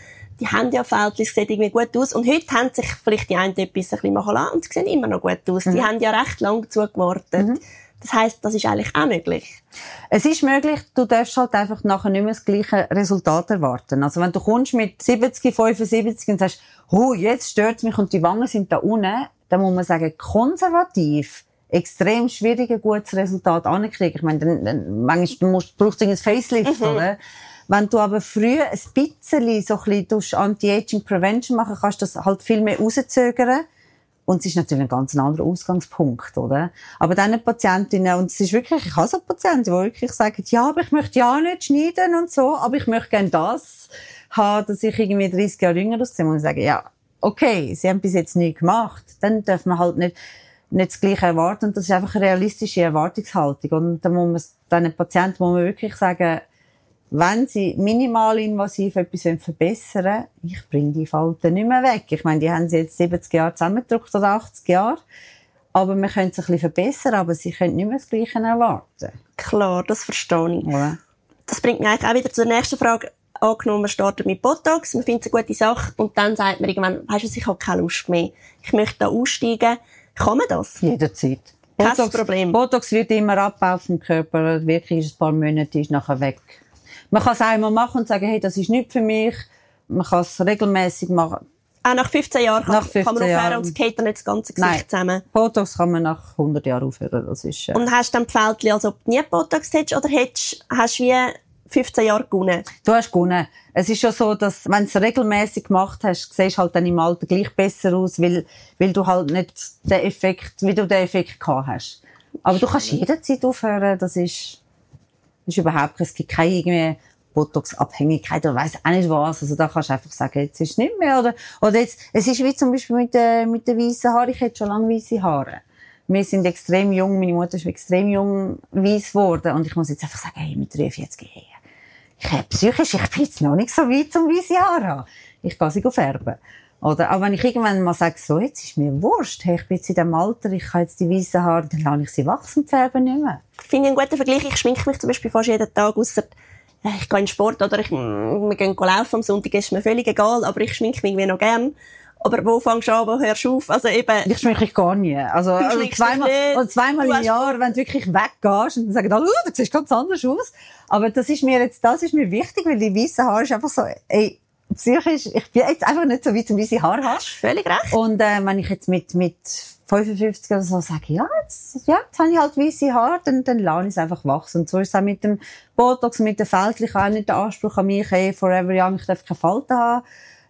Speaker 2: die haben ja Fältchen, es sieht irgendwie gut aus. Und heute haben sich vielleicht die einen etwas ein bisschen machen lassen und sie sehen immer noch gut aus. Mhm. Die haben ja recht lange dazu gewartet. Mhm. Das heisst, das ist eigentlich auch möglich.
Speaker 1: Es ist möglich, du darfst halt einfach nachher nicht mehr das gleiche Resultat erwarten. Also wenn du kommst mit siebzig, fünfundsiebzig und sagst, oh, jetzt stört's mich und die Wangen sind da unten, dann muss man sagen, konservativ, extrem schwierig, ein gutes Resultat anzukriegen. Ich meine, dann, dann, manchmal musst, brauchst du ein Facelift, mhm. oder? Wenn du aber früh ein bisschen, so ein bisschen Anti-Aging Prevention machen kannst, das halt viel mehr rauszögern. Und es ist natürlich ein ganz anderer Ausgangspunkt, oder? Aber dann Patientinnen, und es ist wirklich, ich habe so Patienten, die wirklich sagen, ja, aber ich möchte ja nicht schneiden und so, aber ich möchte gerne das haben, dass ich irgendwie dreißig Jahre jünger aussehe. Und ich sage, ja, okay, sie haben bis jetzt nichts gemacht. Dann darf man halt nicht, nicht das Gleiche erwarten. Und das ist einfach eine realistische Erwartungshaltung. Und dann muss man, diesen Patienten muss man wirklich sagen, wenn sie minimalinvasiv etwas verbessern wollen, ich bringe die Falten nicht mehr weg. Ich meine, die haben sie jetzt siebzig Jahre zusammengedrückt oder achtzig Jahre. Aber wir können es ein bisschen verbessern, aber sie können nicht mehr das Gleiche erwarten.
Speaker 2: Klar, das verstehe ich.
Speaker 1: Ja.
Speaker 2: Das bringt mich eigentlich auch wieder zur nächsten Frage. Angenommen, man startet mit Botox, man findet es eine gute Sache und dann sagt man irgendwann, weisst du, ich habe keine Lust mehr. Ich möchte da aussteigen. Kann man das?
Speaker 1: Jederzeit.
Speaker 2: Kein
Speaker 1: Botox,
Speaker 2: Problem.
Speaker 1: Botox wird immer abbauen vom Körper. Wirklich ist ein paar Monate, ist nachher weg. Man kann es einmal machen und sagen, hey, das ist nicht für mich. Man kann es regelmäßig machen.
Speaker 2: Auch nach fünfzehn Jahren kann,
Speaker 1: nach fünfzehn
Speaker 2: kann man aufhören
Speaker 1: Jahren.
Speaker 2: und es geht dann nicht das ganze Gesicht
Speaker 1: Nein.
Speaker 2: zusammen.
Speaker 1: Botox kann man nach hundert Jahren aufhören. Das ist, äh
Speaker 2: Und hast du dann die Fältchen, als ob du nie Botox hättest, oder hättest, hast du wie fünfzehn Jahre gewonnen?
Speaker 1: Du hast gewonnen. Es ist schon so, dass, wenn du es regelmäßig gemacht hast, siehst du halt dann im Alter gleich besser aus, weil, weil du halt nicht den Effekt, wie du den Effekt gehabt hast. Aber du kannst jederzeit aufhören. Das ist, ist überhaupt, es gibt keine irgendwie Botox-Abhängigkeit oder weiss auch nicht was. Also da kannst du einfach sagen, jetzt ist es nicht mehr. Oder, oder jetzt, es ist wie zum Beispiel mit den, mit den weißen Haaren. Ich hätte schon lange weisse Haare. Wir sind extrem jung, meine Mutter ist extrem jung weiss geworden. Und ich muss jetzt einfach sagen, hey, mit dreiundvierzig, hey, ich habe psychisch, ich bin jetzt noch nicht so weit zum weisse Haare haben. Ich kann sie färben. Oder, aber wenn ich irgendwann mal sage, so, jetzt ist mir wurscht, hey, ich bin jetzt in diesem Alter, ich habe jetzt die weißen Haare, dann lasse ich sie wachsen und färben nicht mehr.
Speaker 2: Ich finde einen guten Vergleich. Ich schminke mich zum Beispiel fast jeden Tag, ausser ich gehe in den Sport oder ich, wir gehen laufen am Sonntag, ist mir völlig egal, aber ich schminke mich irgendwie noch gern. Aber wo fängst du an, wo hörst du auf? Also eben.
Speaker 1: Ich schminke mich gar nie. Also, also zweimal, oder zweimal im Jahr, wenn du wirklich weggehst und dann sagen alle, oh, du siehst ganz anders aus. Aber das ist mir jetzt, das ist mir wichtig, weil die weißen Haare ist einfach so, ey, psychisch, ich bin jetzt einfach nicht so weit zum weißen Haar haben.
Speaker 2: Völlig recht.
Speaker 1: Und, äh, wenn ich jetzt mit, mit fünfundfünfzig oder so sage, ja, jetzt, ja, jetzt habe ich halt weisse Haare, dann, dann lasse ich es einfach wachsen. Und so ist es auch mit dem Botox, mit den Fältchen. Ich habe auch nicht den Anspruch an mich, hey, forever young, ich darf keine Falten haben.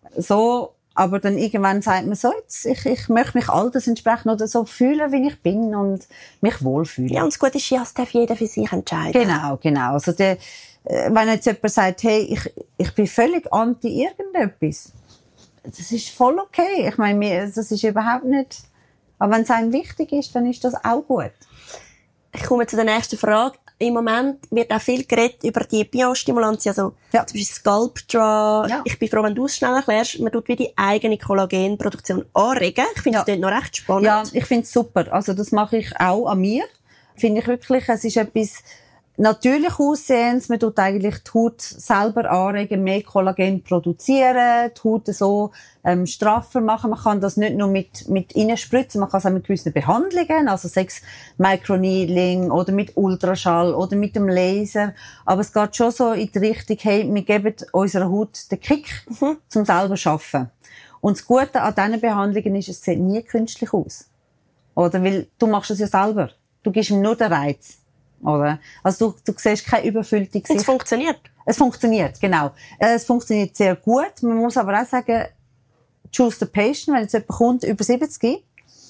Speaker 1: So, aber dann irgendwann sagt man so, jetzt, ich, ich möchte mich altersentsprechend oder so fühlen, wie ich bin und mich wohlfühlen.
Speaker 2: Ja, und das Gute ist, ja, das darf jeder für sich entscheiden.
Speaker 1: Genau, genau. Also der, wenn jetzt jemand sagt, hey, ich, ich bin völlig anti irgendetwas, das ist voll okay. Ich meine, das ist überhaupt nicht, aber wenn es einem wichtig ist, dann ist das auch gut.
Speaker 2: Ich komme zu der nächsten Frage. Im Moment wird auch viel geredet über die Biostimulantien, also
Speaker 1: ja.
Speaker 2: zum Beispiel Sculptra.
Speaker 1: Ja.
Speaker 2: Ich bin froh, wenn du es schnell erklärst. Man tut wie die eigene Kollagenproduktion anregen. Ich finde
Speaker 1: ja.
Speaker 2: das noch recht spannend.
Speaker 1: Ja, ich finde es super. Also das mache ich auch an mir. Finde ich wirklich, es ist etwas natürlich Aussehendes. Man tut eigentlich die Haut selber anregen, mehr Kollagen produzieren, die Haut so ähm, straffer machen. Man kann das nicht nur mit mit reinspritzen, man kann es auch mit gewissen Behandlungen, also sechs Microneedling oder mit Ultraschall oder mit dem Laser. Aber es geht schon so in die Richtung, hey, wir geben unserer Haut den Kick, mhm. zum selber zu arbeiten. Und das Gute an diesen Behandlungen ist, es sieht nie künstlich aus. Oder? Weil du machst es ja selber. Du gibst ihm nur den Reiz. Oder? Also du, du siehst keine überfüllte Gesicht.
Speaker 2: Es funktioniert.
Speaker 1: Es funktioniert, genau. Es funktioniert sehr gut. Man muss aber auch sagen, choose the patient, wenn jetzt jemand kommt, über siebzig,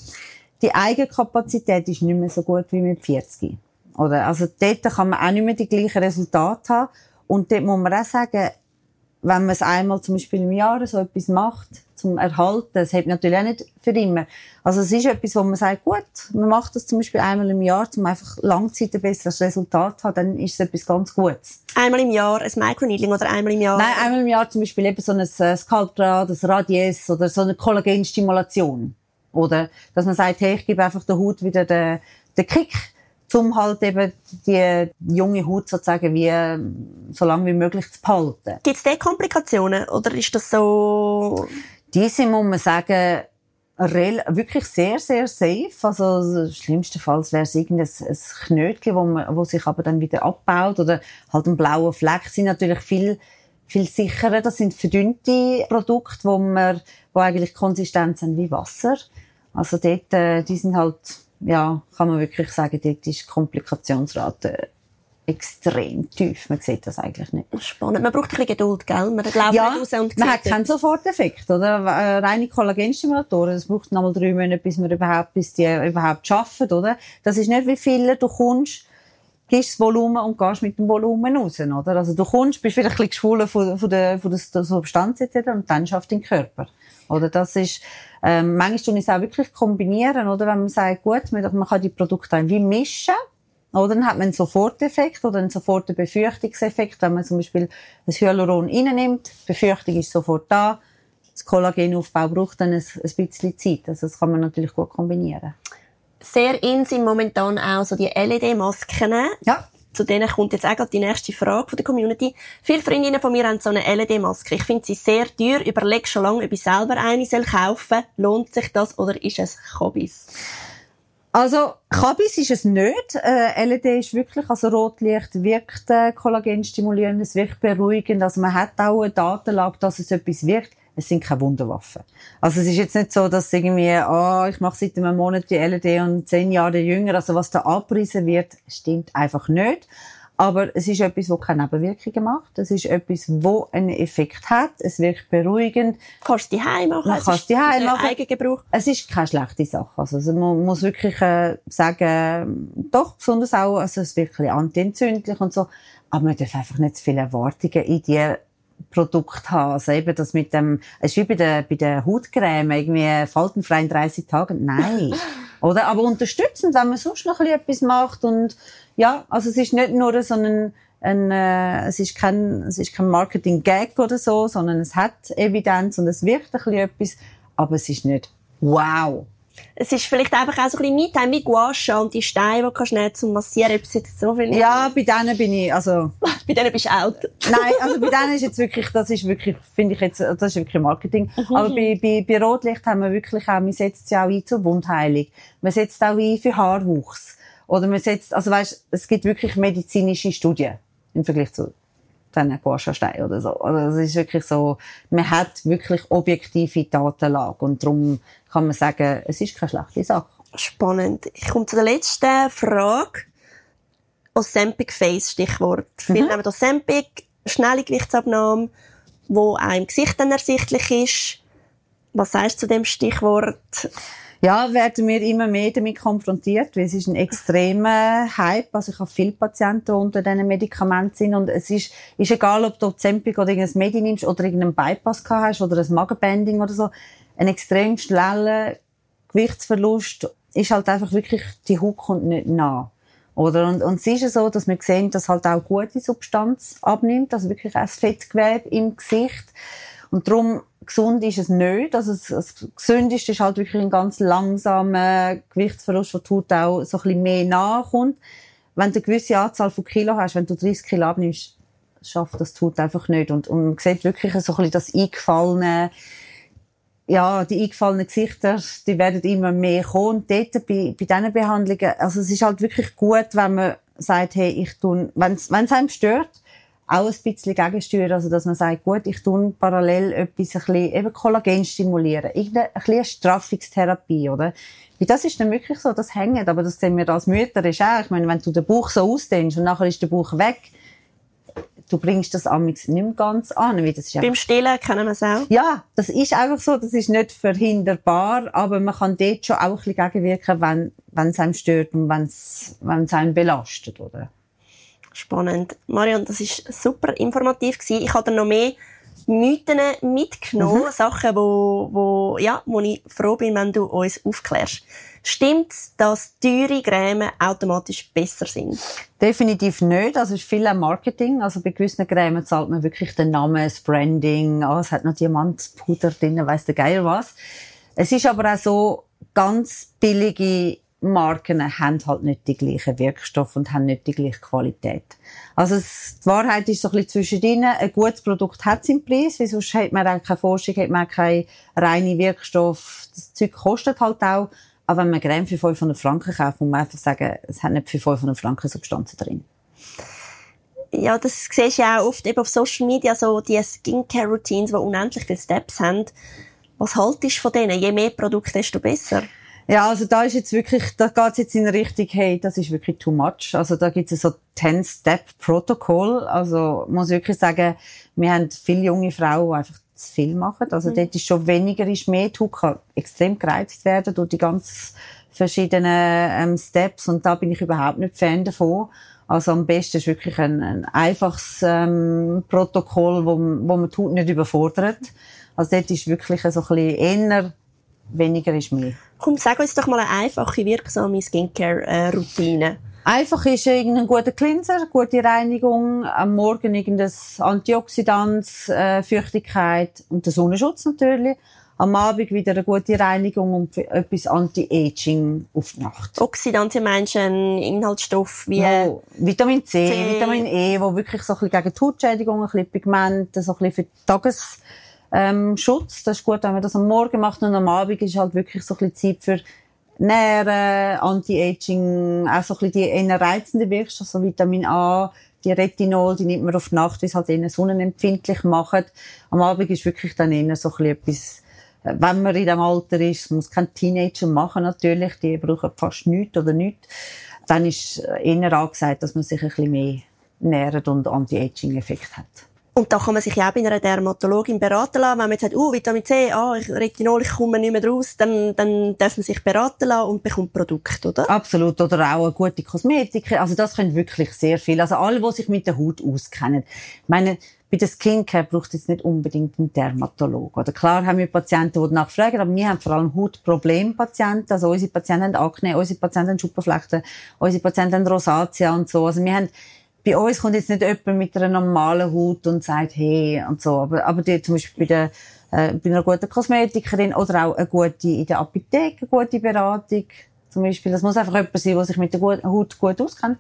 Speaker 1: die Eigenkapazität ist nicht mehr so gut wie mit vierzig. Oder? Also dort kann man auch nicht mehr die gleichen Resultate haben. Und dort muss man auch sagen, wenn man es einmal zum Beispiel im Jahr so etwas macht, zum Erhalten, das hat natürlich auch nicht für immer. Also es ist etwas, wo man sagt, gut, man macht das zum Beispiel einmal im Jahr, um einfach Langzeit ein besseres Resultat zu haben, dann ist es etwas ganz Gutes.
Speaker 2: Einmal im Jahr ein Microneedling oder einmal im Jahr?
Speaker 1: Nein, einmal im Jahr zum Beispiel eben so ein Sculptra, das Radies oder so eine Kollagenstimulation. Oder, dass man sagt, hey, ich gebe einfach der Haut wieder den, den Kick, um halt eben die junge Haut sozusagen wie, so lange wie möglich zu behalten.
Speaker 2: Gibt es da Komplikationen, oder ist das so?
Speaker 1: Diese muss man sagen, wirklich sehr, sehr safe. Also, schlimmstenfalls wäre es irgendein ein Knötchen, wo man, wo sich aber dann wieder abbaut, oder halt ein blauer Fleck. Sind natürlich viel, viel sicherer. Das sind verdünnte Produkte, wo man, wo eigentlich Konsistenz haben wie Wasser. Also dort, äh, die sind halt, ja, kann man wirklich sagen, dort ist die Komplikationsrate extrem tief. Man sieht das eigentlich nicht.
Speaker 2: Spannend. Man braucht ein bisschen Geduld, gell? Man läuft
Speaker 1: ja,
Speaker 2: nicht raus und
Speaker 1: man hat keinen Soforteffekt, oder? Reine Kollagenstimulatoren, das braucht noch mal drei Monate, bis man überhaupt, bis die überhaupt schaffen, oder? Das ist nicht, wie viel du kommst, gibst das Volumen und gehst mit dem Volumen raus, oder? Also du kommst, bist vielleicht ein bisschen geschwollen von, von der, von der Substanz et cetera und dann schafft dein Körper. Oder das ist, ähm, manchmal tun es auch wirklich kombinieren, oder? Wenn man sagt, gut, man kann die Produkte dann wie mischen, oder dann hat man einen Soforteffekt oder einen sofortigen Befürchtungseffekt, wenn man zum Beispiel das Hyaluron reinnimmt, die Befürchtung ist sofort da, das Kollagenaufbau braucht dann ein, ein bisschen Zeit, also das kann man natürlich gut kombinieren.
Speaker 2: Sehr in sind momentan auch so die L E D-Masken.
Speaker 1: Ja.
Speaker 2: Zu denen kommt jetzt auch gerade die nächste Frage von der Community. Viele Freundinnen von mir haben so eine L E D-Maske. Ich finde sie sehr teuer, überlege schon lange, ob ich selber eine kaufen soll. Lohnt sich das oder ist es Kabis?
Speaker 1: Also, Kabis ist es nicht. Äh, L E D ist wirklich, also Rotlicht wirkt äh, kollagenstimulierend, es wirkt beruhigend. Also man hat auch eine Datenlage, dass es etwas wirkt. Es sind keine Wunderwaffen. Also es ist jetzt nicht so, dass irgendwie, ah, oh, ich mache seit einem Monat die L E D und zehn Jahre jünger. Also was da abgerissen wird, stimmt einfach nicht. Aber es ist etwas, das keine Nebenwirkungen macht. Es ist etwas, das einen Effekt hat. Es wirkt beruhigend.
Speaker 2: Kannst du die heim machen?
Speaker 1: Man kann es die heim machen.
Speaker 2: Eigengebrauch.
Speaker 1: Es ist keine schlechte Sache. Also, also man muss wirklich äh, sagen, doch, besonders auch, also es ist wirklich antientzündlich und so. Aber man darf einfach nicht zu viele Erwartungen in die Produkte haben. Also eben das mit dem, es ist wie bei der, bei der Hautcreme, irgendwie faltenfrei in dreißig Tagen. Nein. Oder? Aber unterstützend, wenn man sonst noch ein bisschen etwas macht und, ja, also es ist nicht nur so ein, ein äh, es ist kein, es ist kein Marketing-Gag oder so, sondern es hat Evidenz und es wirkt ein bisschen etwas, aber es ist nicht wow.
Speaker 2: Es ist vielleicht einfach auch so ein bisschen Meetime wie Guasha und die Steine, die kannst du nicht zum Massieren, ob es jetzt so viel...
Speaker 1: Ja, bei denen bin ich, also...
Speaker 2: bei denen bist du out.
Speaker 1: Nein, also bei denen ist jetzt wirklich, das ist wirklich, finde ich jetzt, das ist wirklich Marketing. Mhm. Aber bei, bei, bei Rotlicht haben wir wirklich auch, man setzt sie auch ein zur Wundheilung. Man setzt auch ein für Haarwuchs. Oder man setzt, also weißt, es gibt wirklich medizinische Studien im Vergleich zu dann Guasha-Stein oder so. Also es ist wirklich so, man hat wirklich objektive Datenlage und darum kann man sagen, es ist keine schlechte Sache.
Speaker 2: Spannend. Ich komme zu der letzten Frage. Ozempic Face, Stichwort. Mhm. Viele nehmen Ozempic, schnelle Gewichtsabnahme, wo auch im Gesicht dann ersichtlich ist. Was sagst du zu dem Stichwort?
Speaker 1: Ja, werden wir immer mehr damit konfrontiert, weil es ist ein extremer Hype. Also ich habe viele Patienten, die unter diesen Medikamenten sind und es ist, ist egal, ob du Ozempic oder irgendein Medi nimmst oder irgendeinen Bypass gehabt hast oder ein Magenbanding oder so, ein extrem schneller Gewichtsverlust ist halt einfach wirklich, die Haut kommt nicht nach. Oder? Und, und es ist ja so, dass wir sehen, dass halt auch gute Substanz abnimmt, also wirklich auch das Fettgewebe im Gesicht. Und darum, gesund ist es nicht. Also das, das Gesündeste ist halt wirklich ein ganz langsamer Gewichtsverlust, wo die Haut auch so ein bisschen mehr nachkommt. Wenn du eine gewisse Anzahl von Kilo hast, wenn du dreißig Kilo abnimmst, schafft das die Haut einfach nicht. Und, und man sieht wirklich so ein bisschen das eingefallene, ja, die eingefallenen Gesichter, die werden immer mehr kommen. Und dort bei, bei diesen Behandlungen, also es ist halt wirklich gut, wenn man sagt, hey, ich tue, wenn es einem stört, auch ein bisschen gegensteuern, also dass man sagt, gut, ich tue parallel etwas, ein bisschen, eben Kollagen stimulieren, irgendeine, ein bisschen Straffungstherapie, oder? Weil das ist dann wirklich so, das hängt, aber das sehen wir als Mütter ist auch, ich meine, wenn du den Bauch so ausdehnst und nachher ist der Bauch weg, du bringst das amigs nicht mehr ganz an. Weil das ist
Speaker 2: Beim Stillen kennen wir es auch.
Speaker 1: Ja, das ist einfach so, das ist nicht verhinderbar, aber man kann dort schon auch ein bisschen gegenwirken, wenn, wenn es einem stört und wenn es, wenn es einem belastet, oder?
Speaker 2: Spannend. Marion, das war super informativ gewesen. Ich habe dir noch mehr Mythen mitgenommen, mhm. Sachen, wo, wo, ja, wo ich froh bin, wenn du uns aufklärst. Stimmt's, dass teure Cremes automatisch besser sind?
Speaker 1: Definitiv nicht. Also es ist viel Marketing. Also bei gewissen Cremes zahlt man wirklich den Namen, das Branding. Ah, es hat noch Diamantpuder drin, weiss der Geier was. Es ist aber auch so, ganz billige Marken haben halt nicht die gleichen Wirkstoffe und haben nicht die gleiche Qualität. Also es, die Wahrheit ist so ein bisschen zwischendrin. Ein gutes Produkt hat seinen Preis, weil sonst hat man auch keine Forschung, hat man auch keinen reinen Wirkstoff. Das Zeug kostet halt auch. Aber wenn man Creme für fünfhundert Franken kauft, muss man einfach sagen, es hat nicht für fünfhundert Franken Substanzen drin.
Speaker 2: Ja, das siehst du ja auch oft eben auf Social Media, so die Skincare-Routines, die unendlich viele Steps haben. Was haltest du von denen? Je mehr Produkte, desto besser.
Speaker 1: Ja, also da ist jetzt wirklich, da geht's jetzt in Richtung, hey, das ist wirklich too much. Also da gibt's so ten-Step-Protokoll. Also muss ich wirklich sagen, wir haben viele junge Frauen, die einfach zu viel machen. Also mhm. dort ist schon weniger ist mehr. Die Haut kann extrem gereizt werden durch die ganz verschiedenen ähm, Steps und da bin ich überhaupt nicht Fan davon. Also am besten ist wirklich ein, ein einfaches ähm, Protokoll, wo, wo man die Haut nicht überfordert. Also dort ist wirklich so ein bisschen eher, weniger ist mehr.
Speaker 2: Komm, sag uns doch mal eine einfache, wirksame Skincare-Routine.
Speaker 1: Einfach ist irgendein guter Cleanser, gute Reinigung, am Morgen irgendein Antioxidant, äh, Feuchtigkeit und der Sonnenschutz natürlich. Am Abend wieder eine gute Reinigung und etwas Anti-Aging auf die Nacht.
Speaker 2: Oxidantien meinst du einen Inhaltsstoff wie?
Speaker 1: Oh, Vitamin C,
Speaker 2: C,
Speaker 1: Vitamin E, wo wirklich so ein bisschen gegen die Hautschädigung, ein bisschen Pigmente, so ein bisschen für den Tages ähm, Schutz. Das ist gut, wenn man das am Morgen macht und am Abend ist halt wirklich so ein bisschen Zeit für Nähren, Anti-Aging, auch so ein bisschen die eher reizenden Wirkstoffe, so Vitamin A, die Retinol, die nimmt man auf die Nacht, weil es halt eher sonnenempfindlich macht. Am Abend ist wirklich dann eher so ein bisschen etwas, wenn man in diesem Alter ist, muss kein Teenager machen natürlich, die brauchen fast nichts oder nichts, dann ist eher angesagt, dass man sich ein bisschen mehr nährt und Anti-Aging-Effekt hat.
Speaker 2: Und da kann man sich ja auch bei einer Dermatologin beraten lassen. Wenn man jetzt sagt, oh, Vitamin C, ah, Retinol, ich komme nicht mehr raus, dann, dann darf man sich beraten lassen und bekommt Produkte, oder?
Speaker 1: Absolut. Oder auch eine gute Kosmetik. Also das können wirklich sehr viel. Also alle, die sich mit der Haut auskennen. Ich meine, bei der Skincare braucht es nicht unbedingt einen Dermatologen. Oder klar haben wir Patienten, die danach fragen, aber wir haben vor allem Hautproblempatienten. Also unsere Patienten haben Akne, unsere Patienten haben Schuppenflechten, unsere Patienten haben Rosatia und so. Also wir haben bei uns kommt jetzt nicht jemand mit einer normalen Haut und sagt, hey, und so. Aber, aber die, zum Beispiel bei, der, äh, bei einer guten Kosmetikerin oder auch eine gute, in der Apotheke, eine gute Beratung, zum Beispiel. Das muss einfach jemand sein, der sich mit der Haut gut auskennt.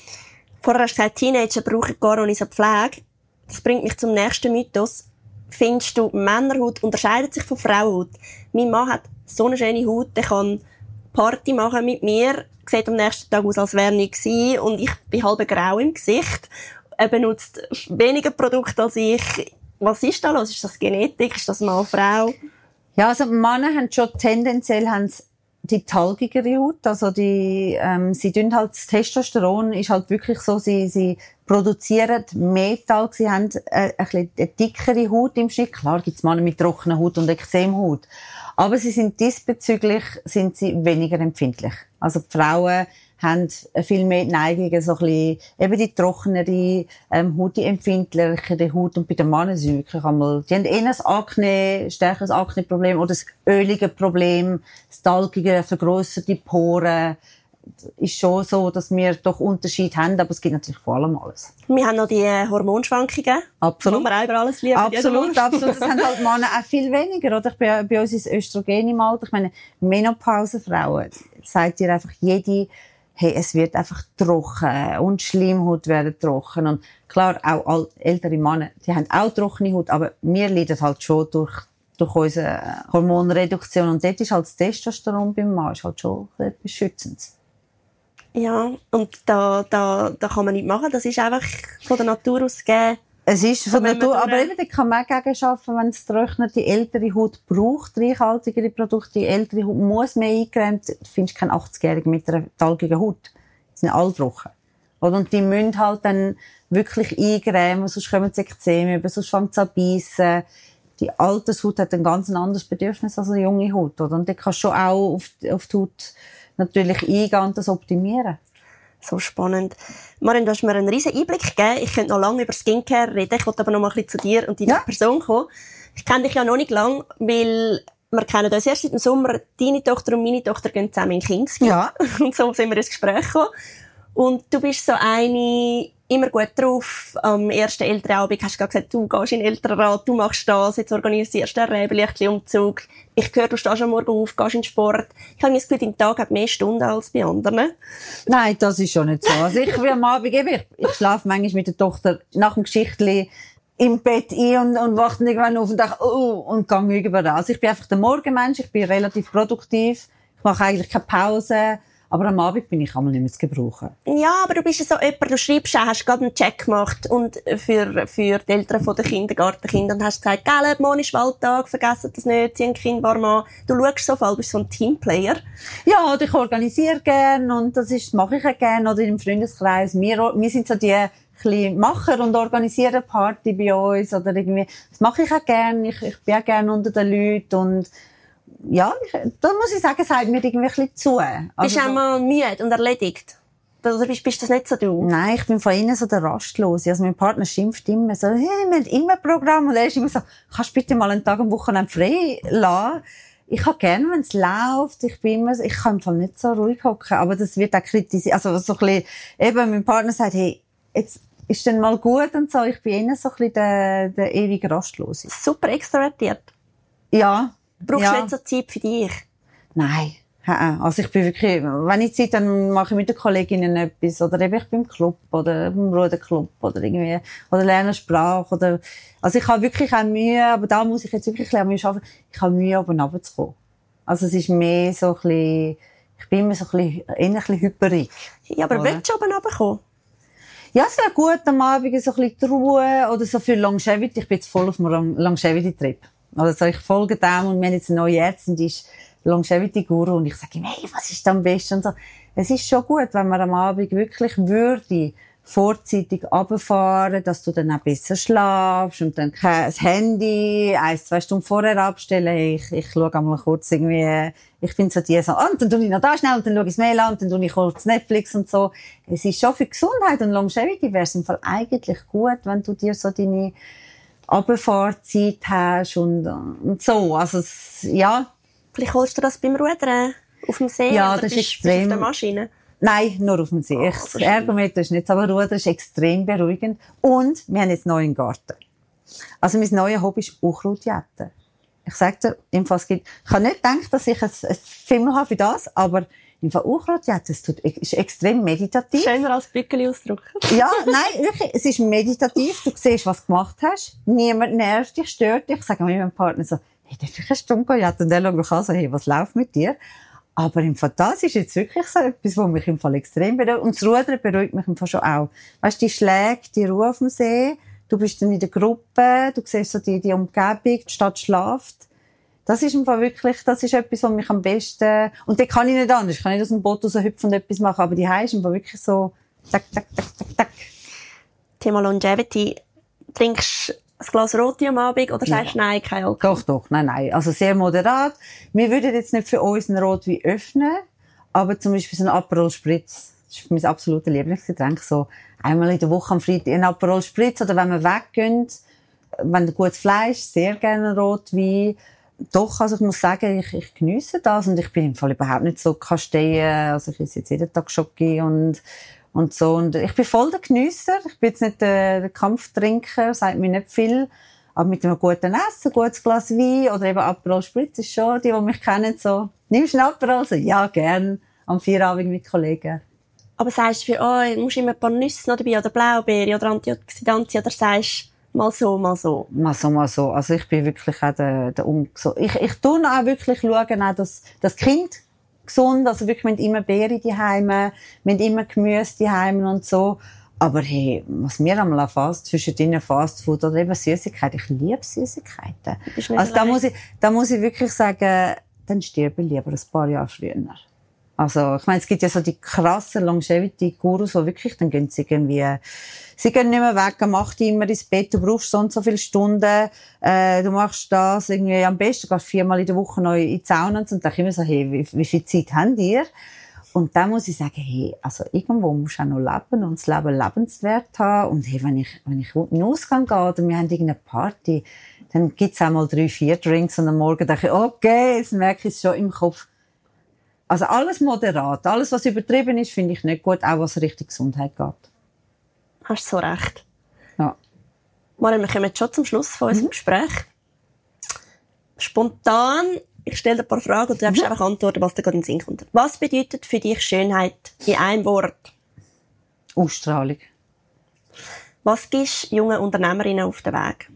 Speaker 2: Vorher hast du gesagt, Teenager brauchen gar nicht so Pflege. Das bringt mich zum nächsten Mythos. Findest du, Männerhaut unterscheidet sich von Frauenhaut? Mein Mann hat so eine schöne Haut, der kann Party machen mit mir, sieht am nächsten Tag aus, als wäre nichts gewesen, und ich bin halb grau im Gesicht. Er benutzt weniger Produkte als ich. Was ist da los? Ist das Genetik? Ist das Mann, Frau?
Speaker 1: Ja, also Männer haben schon tendenziell haben die talgigere Haut. Also die, ähm, sie tun halt, das Testosteron ist halt wirklich so, sie, sie produzieren mehr Talg, sie haben äh, ein bisschen eine dickere Haut im Schnitt. Klar gibt's Männer mit trockener Haut und Ekzemhaut. Aber sie sind diesbezüglich, sind sie weniger empfindlich. Also die Frauen haben viel mehr Neigungen, so ein bisschen, eben die trockenere ähm, Haut, die empfindlichere Haut. Und bei den Männern ist es wirklich einmal, die haben eher ein Akne, stärkeres Akne-Problem oder das ölige Problem, das talgige, vergrösserte Poren. Ist schon so, dass wir doch Unterschied haben, aber es gibt natürlich vor allem alles.
Speaker 2: Wir haben noch die Hormonschwankungen.
Speaker 1: Absolut.
Speaker 2: Wo wir auch über alles lieben.
Speaker 1: Absolut, absolut. Das haben halt Männer auch viel weniger, oder? Ich bin, bei uns ist Östrogen im Alter. Ich meine, Menopausefrauen, sagt dir einfach jede, hey, es wird einfach trocken und Schleimhaut werden trocken. Und klar, auch alt, ältere Männer, die haben auch trockene Haut, aber wir leiden halt schon durch, durch unsere Hormonreduktion. Und dort ist halt das Testosteron beim Mann ist halt schon etwas Schützendes.
Speaker 2: Ja, und da, da, da kann man nichts machen. Das ist einfach von der Natur aus gegeben.
Speaker 1: Es ist von der Natur, aber eben, da kann man auch gegen schaffen, wenn es trocknet, die ältere Haut braucht reichhaltigere Produkte, die ältere Haut muss mehr eingecremt. Du findest keinen achtzigjährigen mit einer talgigen Haut. Die sind alle trocken. Und die müssen halt dann wirklich eingremen, sonst kommen sie Ekzeme, sonst fangen sie an beißen. Die Altershaut hat ein ganz anderes Bedürfnis als eine junge Haut, oder? Und da kannst du schon auch auf, auf die Haut natürlich eingehen und das optimieren.
Speaker 2: So spannend. Marion, du hast mir einen riesen Einblick gegeben. Ich könnte noch lange über Skincare reden. Ich wollte aber noch mal ein bisschen zu dir und deiner ja. Person kommen. Ich kenne dich ja noch nicht lang, weil wir kennen uns erst seit dem Sommer. Deine Tochter und meine Tochter gehen zusammen in Kinski.
Speaker 1: Ja.
Speaker 2: Und so sind wir ins Gespräch gekommen. Und du bist so eine, immer gut drauf. Am ersten Elternabend hast du gesagt, du gehst in den Elternrat, du machst das, jetzt organisierst du einen Räbelichtli-Umzug. Ich höre, du stehst am Morgen auf, gehst in den Sport. Ich habe das Gefühl, dein Tag hat mehr Stunden als bei anderen.
Speaker 1: Nein, das ist schon nicht so. Also ich will am Abend eben, ich, ich schlafe manchmal mit der Tochter nach dem Geschichtli im Bett ein und, und wache irgendwann auf und denke, oh, und gehe über das. Also ich bin einfach der Morgenmensch, ich bin relativ produktiv, ich mache eigentlich keine Pause. Aber am Abend bin ich einmal nicht mehr zu gebrauchen.
Speaker 2: Ja, aber du bist ja so jemand, du schreibst auch, hast gerade einen Check gemacht und für, für die Eltern von den Kindergartenkindern und hast gesagt, gell, morgen ist Wahltag, vergessen das nicht, zieh ein Kind warm an. Du schaust so viel, bist so ein Teamplayer.
Speaker 1: Ja, oder ich organisiere gerne und das ist, mache ich auch gerne, oder im Freundeskreis. Wir, wir sind so die kleinen Macher und organisieren Party bei uns, oder irgendwie, das mache ich auch gerne. Ich, ich bin auch gerne unter den Leuten und ja, ich, da muss ich sagen, sagt mir irgendwie ein bisschen zu. Also
Speaker 2: bist du auch mal müde und erledigt? Oder bist, bist das nicht so du?
Speaker 1: Nein, ich bin von innen so der Rastlose. Also mein Partner schimpft immer so, hey, wir haben immer ein Programm. Und er ist immer so, kannst du bitte mal einen Tag am Wochenende frei lassen? Ich habe gerne, wenn es läuft. Ich bin immer so, ich kann im Fall nicht so ruhig hocken. Aber das wird auch kritisiert. Also so ein bisschen, eben, mein Partner sagt, hey, jetzt ist dann mal gut und so. Ich bin innen so ein bisschen der, der ewige Rastlose.
Speaker 2: Super extrovertiert.
Speaker 1: Ja.
Speaker 2: Brauchst
Speaker 1: ja.
Speaker 2: du nicht so Zeit für dich?
Speaker 1: Nein. Also ich bin wirklich, wenn ich Zeit, dann mache ich mit den Kolleginnen etwas, oder eben ich bin im Club, oder im Ruderclub, oder irgendwie, oder lerne Sprache, oder, also ich habe wirklich auch Mühe, aber da muss ich jetzt wirklich lernen, Mühe schaffen, ich habe Mühe, oben runterzukommen. Also es ist mehr so ein bisschen, ich bin immer so ein bisschen, eher ein bisschen hyperig.
Speaker 2: Ja, aber
Speaker 1: oder?
Speaker 2: willst du oben runterkommen?
Speaker 1: Ja, es wäre gut, am Abend so ein bisschen die Ruhe, oder so für Longevity, ich bin jetzt voll auf einem Longevity-Trip. Also ich folge dem und wir haben jetzt eine neue Ärztin, die ist Longevity-Guru und ich sage ihm, hey, was ist am besten? Und so. Es ist schon gut, wenn man am Abend wirklich würde vorzeitig runterfahren, dass du dann auch besser schlafst und dann das Handy ein, zwei Stunden vorher abstellen. Ich, ich schaue einmal kurz irgendwie, ich bin so die so, ah, und dann tue ich noch da schnell und dann schaue ich das Mail an und dann tue ich kurz Netflix und so. Es ist schon für Gesundheit und Longevity wäre es im Fall eigentlich gut, wenn du dir so deine Runterfahrzeit hast und, und so. Also, es, ja.
Speaker 2: Vielleicht holst du das beim Rudern auf dem See?
Speaker 1: Ja,
Speaker 2: oder
Speaker 1: das ist
Speaker 2: bist,
Speaker 1: extrem.
Speaker 2: Bist auf der Maschine?
Speaker 1: Nein, nur auf dem See. Oh, das Ergometer ist nicht, aber Rudern ist extrem beruhigend. Und wir haben jetzt einen neuen Garten. Also mein neues Hobby ist Unkrautjäten. Ich sag dir, im Fall, es gibt, ich habe nicht gedacht, dass ich ein, ein Film habe für das, aber im Fall Unkrautjäten, es tut, ist extrem meditativ.
Speaker 2: Schöner als Bückeli-Ausdruck.
Speaker 1: Ja, nein, wirklich, es ist meditativ. Du siehst, was du gemacht hast. Niemand nervt dich, stört dich. Ich sage meinem Partner so, hey, darf ich eine Stunde jagen? Und der schaut mich an, so, hey, was läuft mit dir? Aber im Fall, das ist jetzt wirklich so etwas, was mich im Fall extrem beruhigt. Und das Rudern beruhigt mich im Fall schon auch. Weißt du, die Schläge, die Ruhe auf dem See, du bist dann in der Gruppe, du siehst so die, die Umgebung, die Stadt schlaft. Das ist im Fall wirklich, das ist etwas, was mich am besten, und das kann ich nicht anders. Ich kann nicht aus dem Boot raushüpfen und etwas machen, aber die ist im Fall wirklich so, zack, zack, zack, zack, zack.
Speaker 2: Thema Longevity. Trinkst ein Glas Rotwein am Abend oder sagst du, nein, kein Alkohol?
Speaker 1: Doch, doch, nein, nein. Also sehr moderat. Wir würden jetzt nicht für uns einen Rotwein öffnen, aber zum Beispiel so ein Aperol Spritz, das ist mein absolutes Lieblingsgetränk, so einmal in der Woche am Freitag ein Aperol Spritz, oder wenn wir weggehen, wenn gutes Fleisch, sehr gerne Rotwein. Doch, also ich muss sagen, ich, ich geniesse das und ich bin im Fall überhaupt nicht so kasteien, also ich esse jetzt jeden Tag Schoki und und so. Und ich bin voll der Geniesser. Ich bin jetzt nicht der, der Kampftrinker, sagt mir nicht viel. Aber mit einem guten Essen, ein gutes Glas Wein oder eben Aperol Spritz ist schon, die, die mich kennen, so, nimmst du einen Aperol? So, ja, gern. Am Feierabend mit Kollegen.
Speaker 2: Aber sagst du für, oh, musst du immer ein paar Nüsse noch dabei oder Blaubeere oder Antioxidantien oder sagst mal so, mal so?
Speaker 1: Mal so, mal so. Also ich bin wirklich auch der, der um, so. Ich, ich tue auch wirklich schauen, auch das, das Kind gesund, also wirklich, wir haben immer Beeren daheim, wir haben immer Gemüse daheim und so. Aber hey, was wir einmal fast, zwischen Fast Food oder eben Süßigkeiten, ich liebe Süßigkeiten. Also da muss ich, da muss ich wirklich sagen, dann sterbe ich lieber ein paar Jahre früher. Also, ich meine, es gibt ja so die krassen Longevity-Gurus, die wirklich, dann gehen sie irgendwie, sie gehen nicht mehr weg, mach dich immer ins Bett, du brauchst so und so viele Stunden, äh, du machst das irgendwie, am besten gehst viermal in der Woche neu in die Sauna und dann denke ich immer so, hey, wie, wie viel Zeit habt ihr? Und dann muss ich sagen, hey, also irgendwo musst du auch noch leben und das Leben lebenswert haben. Und hey, wenn ich, wenn ich in den Ausgang gehe oder wir haben irgendeine Party, dann gibt's auch mal drei, vier Drinks und am Morgen denke ich, okay, jetzt merke ich es schon im Kopf. Also alles moderat. Alles, was übertrieben ist, finde ich nicht gut, auch was Richtung Gesundheit geht.
Speaker 2: hast so recht.
Speaker 1: Ja.
Speaker 2: Marian, wir kommen jetzt schon zum Schluss von unserem mhm. Gespräch. Spontan, ich stelle dir ein paar Fragen und du darfst mhm. einfach antworten, was dir gerade in den Sinn kommt. Was bedeutet für dich Schönheit in einem Wort?
Speaker 1: Ausstrahlung.
Speaker 2: Was gibst du jungen Unternehmerinnen auf den Weg?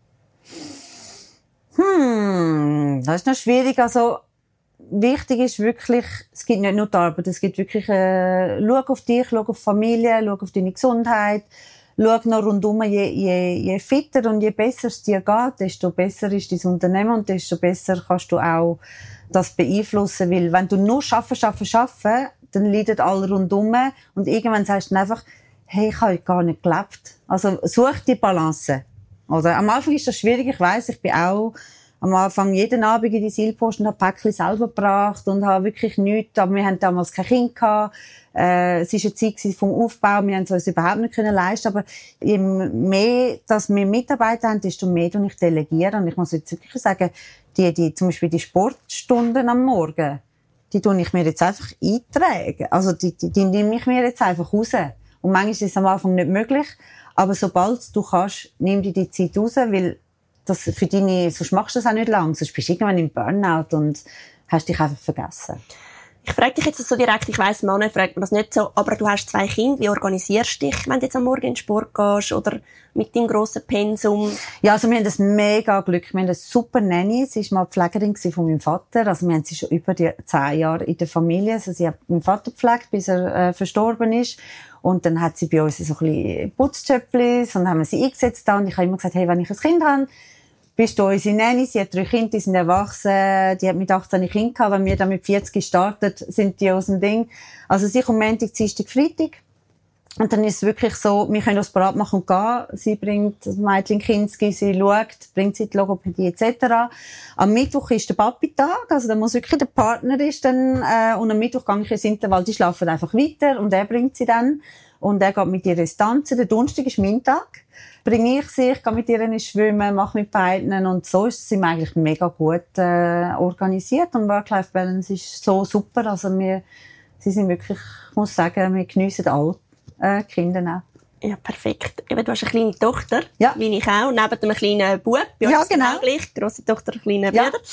Speaker 1: Hm, das ist noch schwierig. Also, wichtig ist wirklich, es gibt nicht nur die Arbeit, es gibt wirklich, äh, schau auf dich, schau auf Familie, schau auf deine Gesundheit, schau noch rundum, je, je, je fitter und je besser es dir geht, desto besser ist dein Unternehmen und desto besser kannst du auch das beeinflussen, weil wenn du nur schaffen, schaffen, schaffen, dann leiden alle rundum und irgendwann sagst du dann einfach, hey, ich habe heute gar nicht gelebt. Also, such die Balance. Oder? Am Anfang ist das schwierig, ich weiss, ich bin auch am Anfang jeden Abend in die Seilpost und habe Päckchen selber gebracht und habe wirklich nichts, aber wir hatten damals kein Kind gehabt. Äh, es war eine Zeit vom Aufbau, wir haben es uns überhaupt nicht können leisten, aber je mehr, dass wir Mitarbeiter haben, desto mehr tue ich delegieren. Und ich muss jetzt wirklich sagen, die, die, zum Beispiel die Sportstunden am Morgen, die tue ich mir jetzt einfach eintragen. Also, die, die, die nehme ich mir jetzt einfach raus. Und manchmal ist es am Anfang nicht möglich, aber sobald du kannst, nimm dir die Zeit raus, weil das für deine, sonst machst du das auch nicht lang, sonst bist du irgendwann im Burnout und hast dich einfach vergessen.
Speaker 2: Ich frage dich jetzt so direkt, ich weiss, Männer fragt man das nicht so, aber du hast zwei Kinder, wie organisierst du dich, wenn du jetzt am Morgen in den Sport gehst oder mit deinem grossen Pensum?
Speaker 1: Ja, also wir haben das mega Glück, wir haben eine super Nanny, sie war mal Pflegerin von meinem Vater, also wir haben sie schon über die zehn Jahre in der Familie, also sie hat meinen Vater gepflegt, bis er äh, verstorben ist. Und dann hat sie bei uns so ein bisschen Putztöpflis und haben wir sie eingesetzt da und ich habe immer gesagt, hey, wenn ich ein Kind habe, bist du unsere Nanny, sie hat drei Kinder, die sind erwachsen, die hat mit achtzehn Kindern gehabt, wenn wir dann mit vierzig gestartet sind die aus dem Ding. Also sie kommt Montag, Dienstag, Freitag. Und dann ist es wirklich so, wir können uns bereit machen und gehen. Sie bringt das Mädchen Kinski, sie schaut, bringt sie die Logopädie et cetera. Am Mittwoch ist der Papi-Tag, also da muss wirklich der Partner ist dann, äh, und am Mittwoch gehe ich ins Intervall, die schlafen einfach weiter und er bringt sie dann. Und er geht mit ihr ins Tanzen. Der Donnerstag ist mein Tag. Bringe ich sie, ich gehe mit ihr ins Schwimmen, mache mit beiden und so ist sie eigentlich mega gut äh, organisiert und Work-Life-Balance ist so super, also wir, sie sind wirklich, ich muss sagen, wir geniessen alle äh, Kinder auch.
Speaker 2: Ja, perfekt. Eben, du hast eine kleine Tochter,
Speaker 1: ja.
Speaker 2: Wie ich auch, neben einem kleinen Bub, bei
Speaker 1: ja,
Speaker 2: uns
Speaker 1: genau.
Speaker 2: Auch gleich, grosse Tochter, kleiner Bruder. Ja.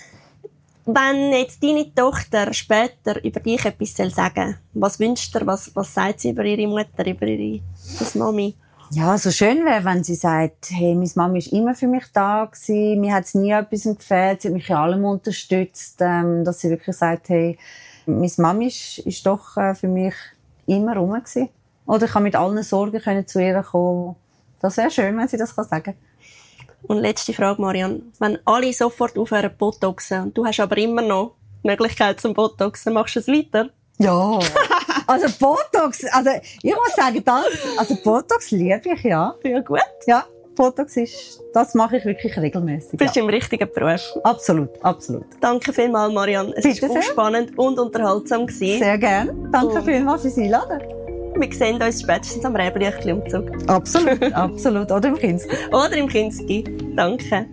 Speaker 2: Wenn jetzt deine Tochter später über dich etwas sagen soll, was wünschst du dir, was, was sagt sie über ihre Mutter, über ihre das Mami?
Speaker 1: Ja, so schön wäre, wenn sie sagt, hey, meine Mami ist immer für mich da gewesen, mir hat es nie etwas gefehlt, sie hat mich in allem unterstützt, ähm, dass sie wirklich sagt, hey, meine Mami ist, ist doch äh, für mich immer rum gewesen. Oder ich kann mit allen Sorgen können zu ihr kommen. Das wäre schön, wenn sie das kann sagen.
Speaker 2: Und letzte Frage, Marian. Wenn alle sofort aufhören Botoxen und du hast aber immer noch die Möglichkeit zum Botoxen, machst du es weiter?
Speaker 1: Ja. Also Botox, also ich muss sagen, das, also Botox liebe ich, ja.
Speaker 2: Ja, gut.
Speaker 1: Ja, Botox ist, das mache ich wirklich regelmäßig.
Speaker 2: Du bist
Speaker 1: ja.
Speaker 2: im richtigen Beruf.
Speaker 1: Absolut, absolut.
Speaker 2: Danke vielmals, Marian. Es
Speaker 1: Bitte
Speaker 2: war
Speaker 1: sehr.
Speaker 2: spannend und unterhaltsam gewesen.
Speaker 1: Sehr gerne. Danke
Speaker 2: und
Speaker 1: vielmals fürs Einladen.
Speaker 2: Wir sehen uns spätestens am Räbelichtli-Umzug.
Speaker 1: Absolut, absolut. Oder im Kinski.
Speaker 2: Oder im Kinski. Danke.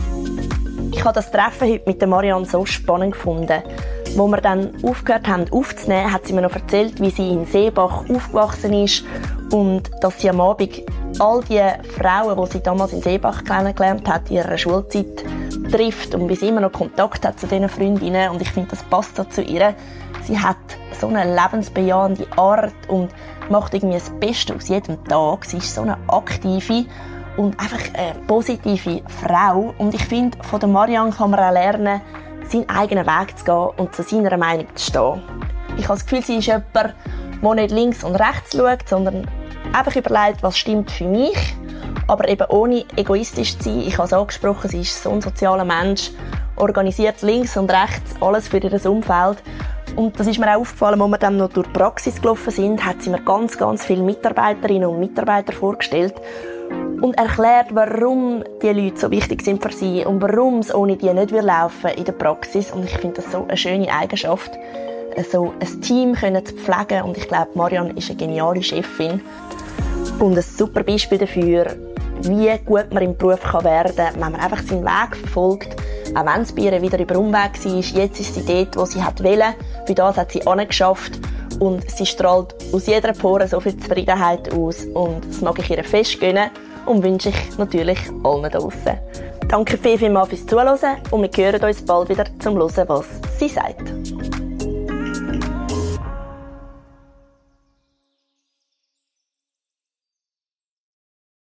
Speaker 2: Ich habe das Treffen heute mit der Marian so spannend gefunden. Als wir dann aufgehört haben aufzunehmen, hat sie mir noch erzählt, wie sie in Seebach aufgewachsen ist und dass sie am Abend all die Frauen, die sie damals in Seebach kennengelernt hat, in ihrer Schulzeit trifft und wie sie immer noch Kontakt hat zu diesen Freundinnen. Und ich finde, das passt so zu ihr. Sie hat so eine lebensbejahende Art und macht irgendwie das Beste aus jedem Tag. Sie ist so eine aktive und einfach eine positive Frau. Und ich finde, von der Marian kann man auch lernen, seinen eigenen Weg zu gehen und zu seiner Meinung zu stehen. Ich habe das Gefühl, sie ist jemand, der nicht links und rechts schaut, sondern einfach überlegt, was stimmt für mich, aber eben ohne egoistisch zu sein. Ich habe es angesprochen, sie ist so ein sozialer Mensch, organisiert links und rechts alles für ihr Umfeld. Und das ist mir auch aufgefallen, als wir dann noch durch die Praxis gelaufen sind, hat sie mir ganz, ganz viele Mitarbeiterinnen und Mitarbeiter vorgestellt und erklärt, warum die Leute so wichtig sind für sie und warum es ohne die nicht laufen in der Praxis. Und ich finde das so eine schöne Eigenschaft, so ein Team können zu pflegen. Und ich glaube, Marian ist eine geniale Chefin und ein super Beispiel dafür, wie gut man im Beruf kann werden kann, wenn man einfach seinen Weg verfolgt. Auch wenn es bei ihr wieder über Umweg war, jetzt ist sie dort, wo sie wollte. Für das hat sie angeschafft. und sie strahlt aus jeder Pore so viel Zufriedenheit aus und das mag ich ihr fest gönnen und wünsche ich natürlich allen da draussen. Danke viel, viel mal fürs Zuhören und wir hören uns bald wieder zum Hören, was sie sagt.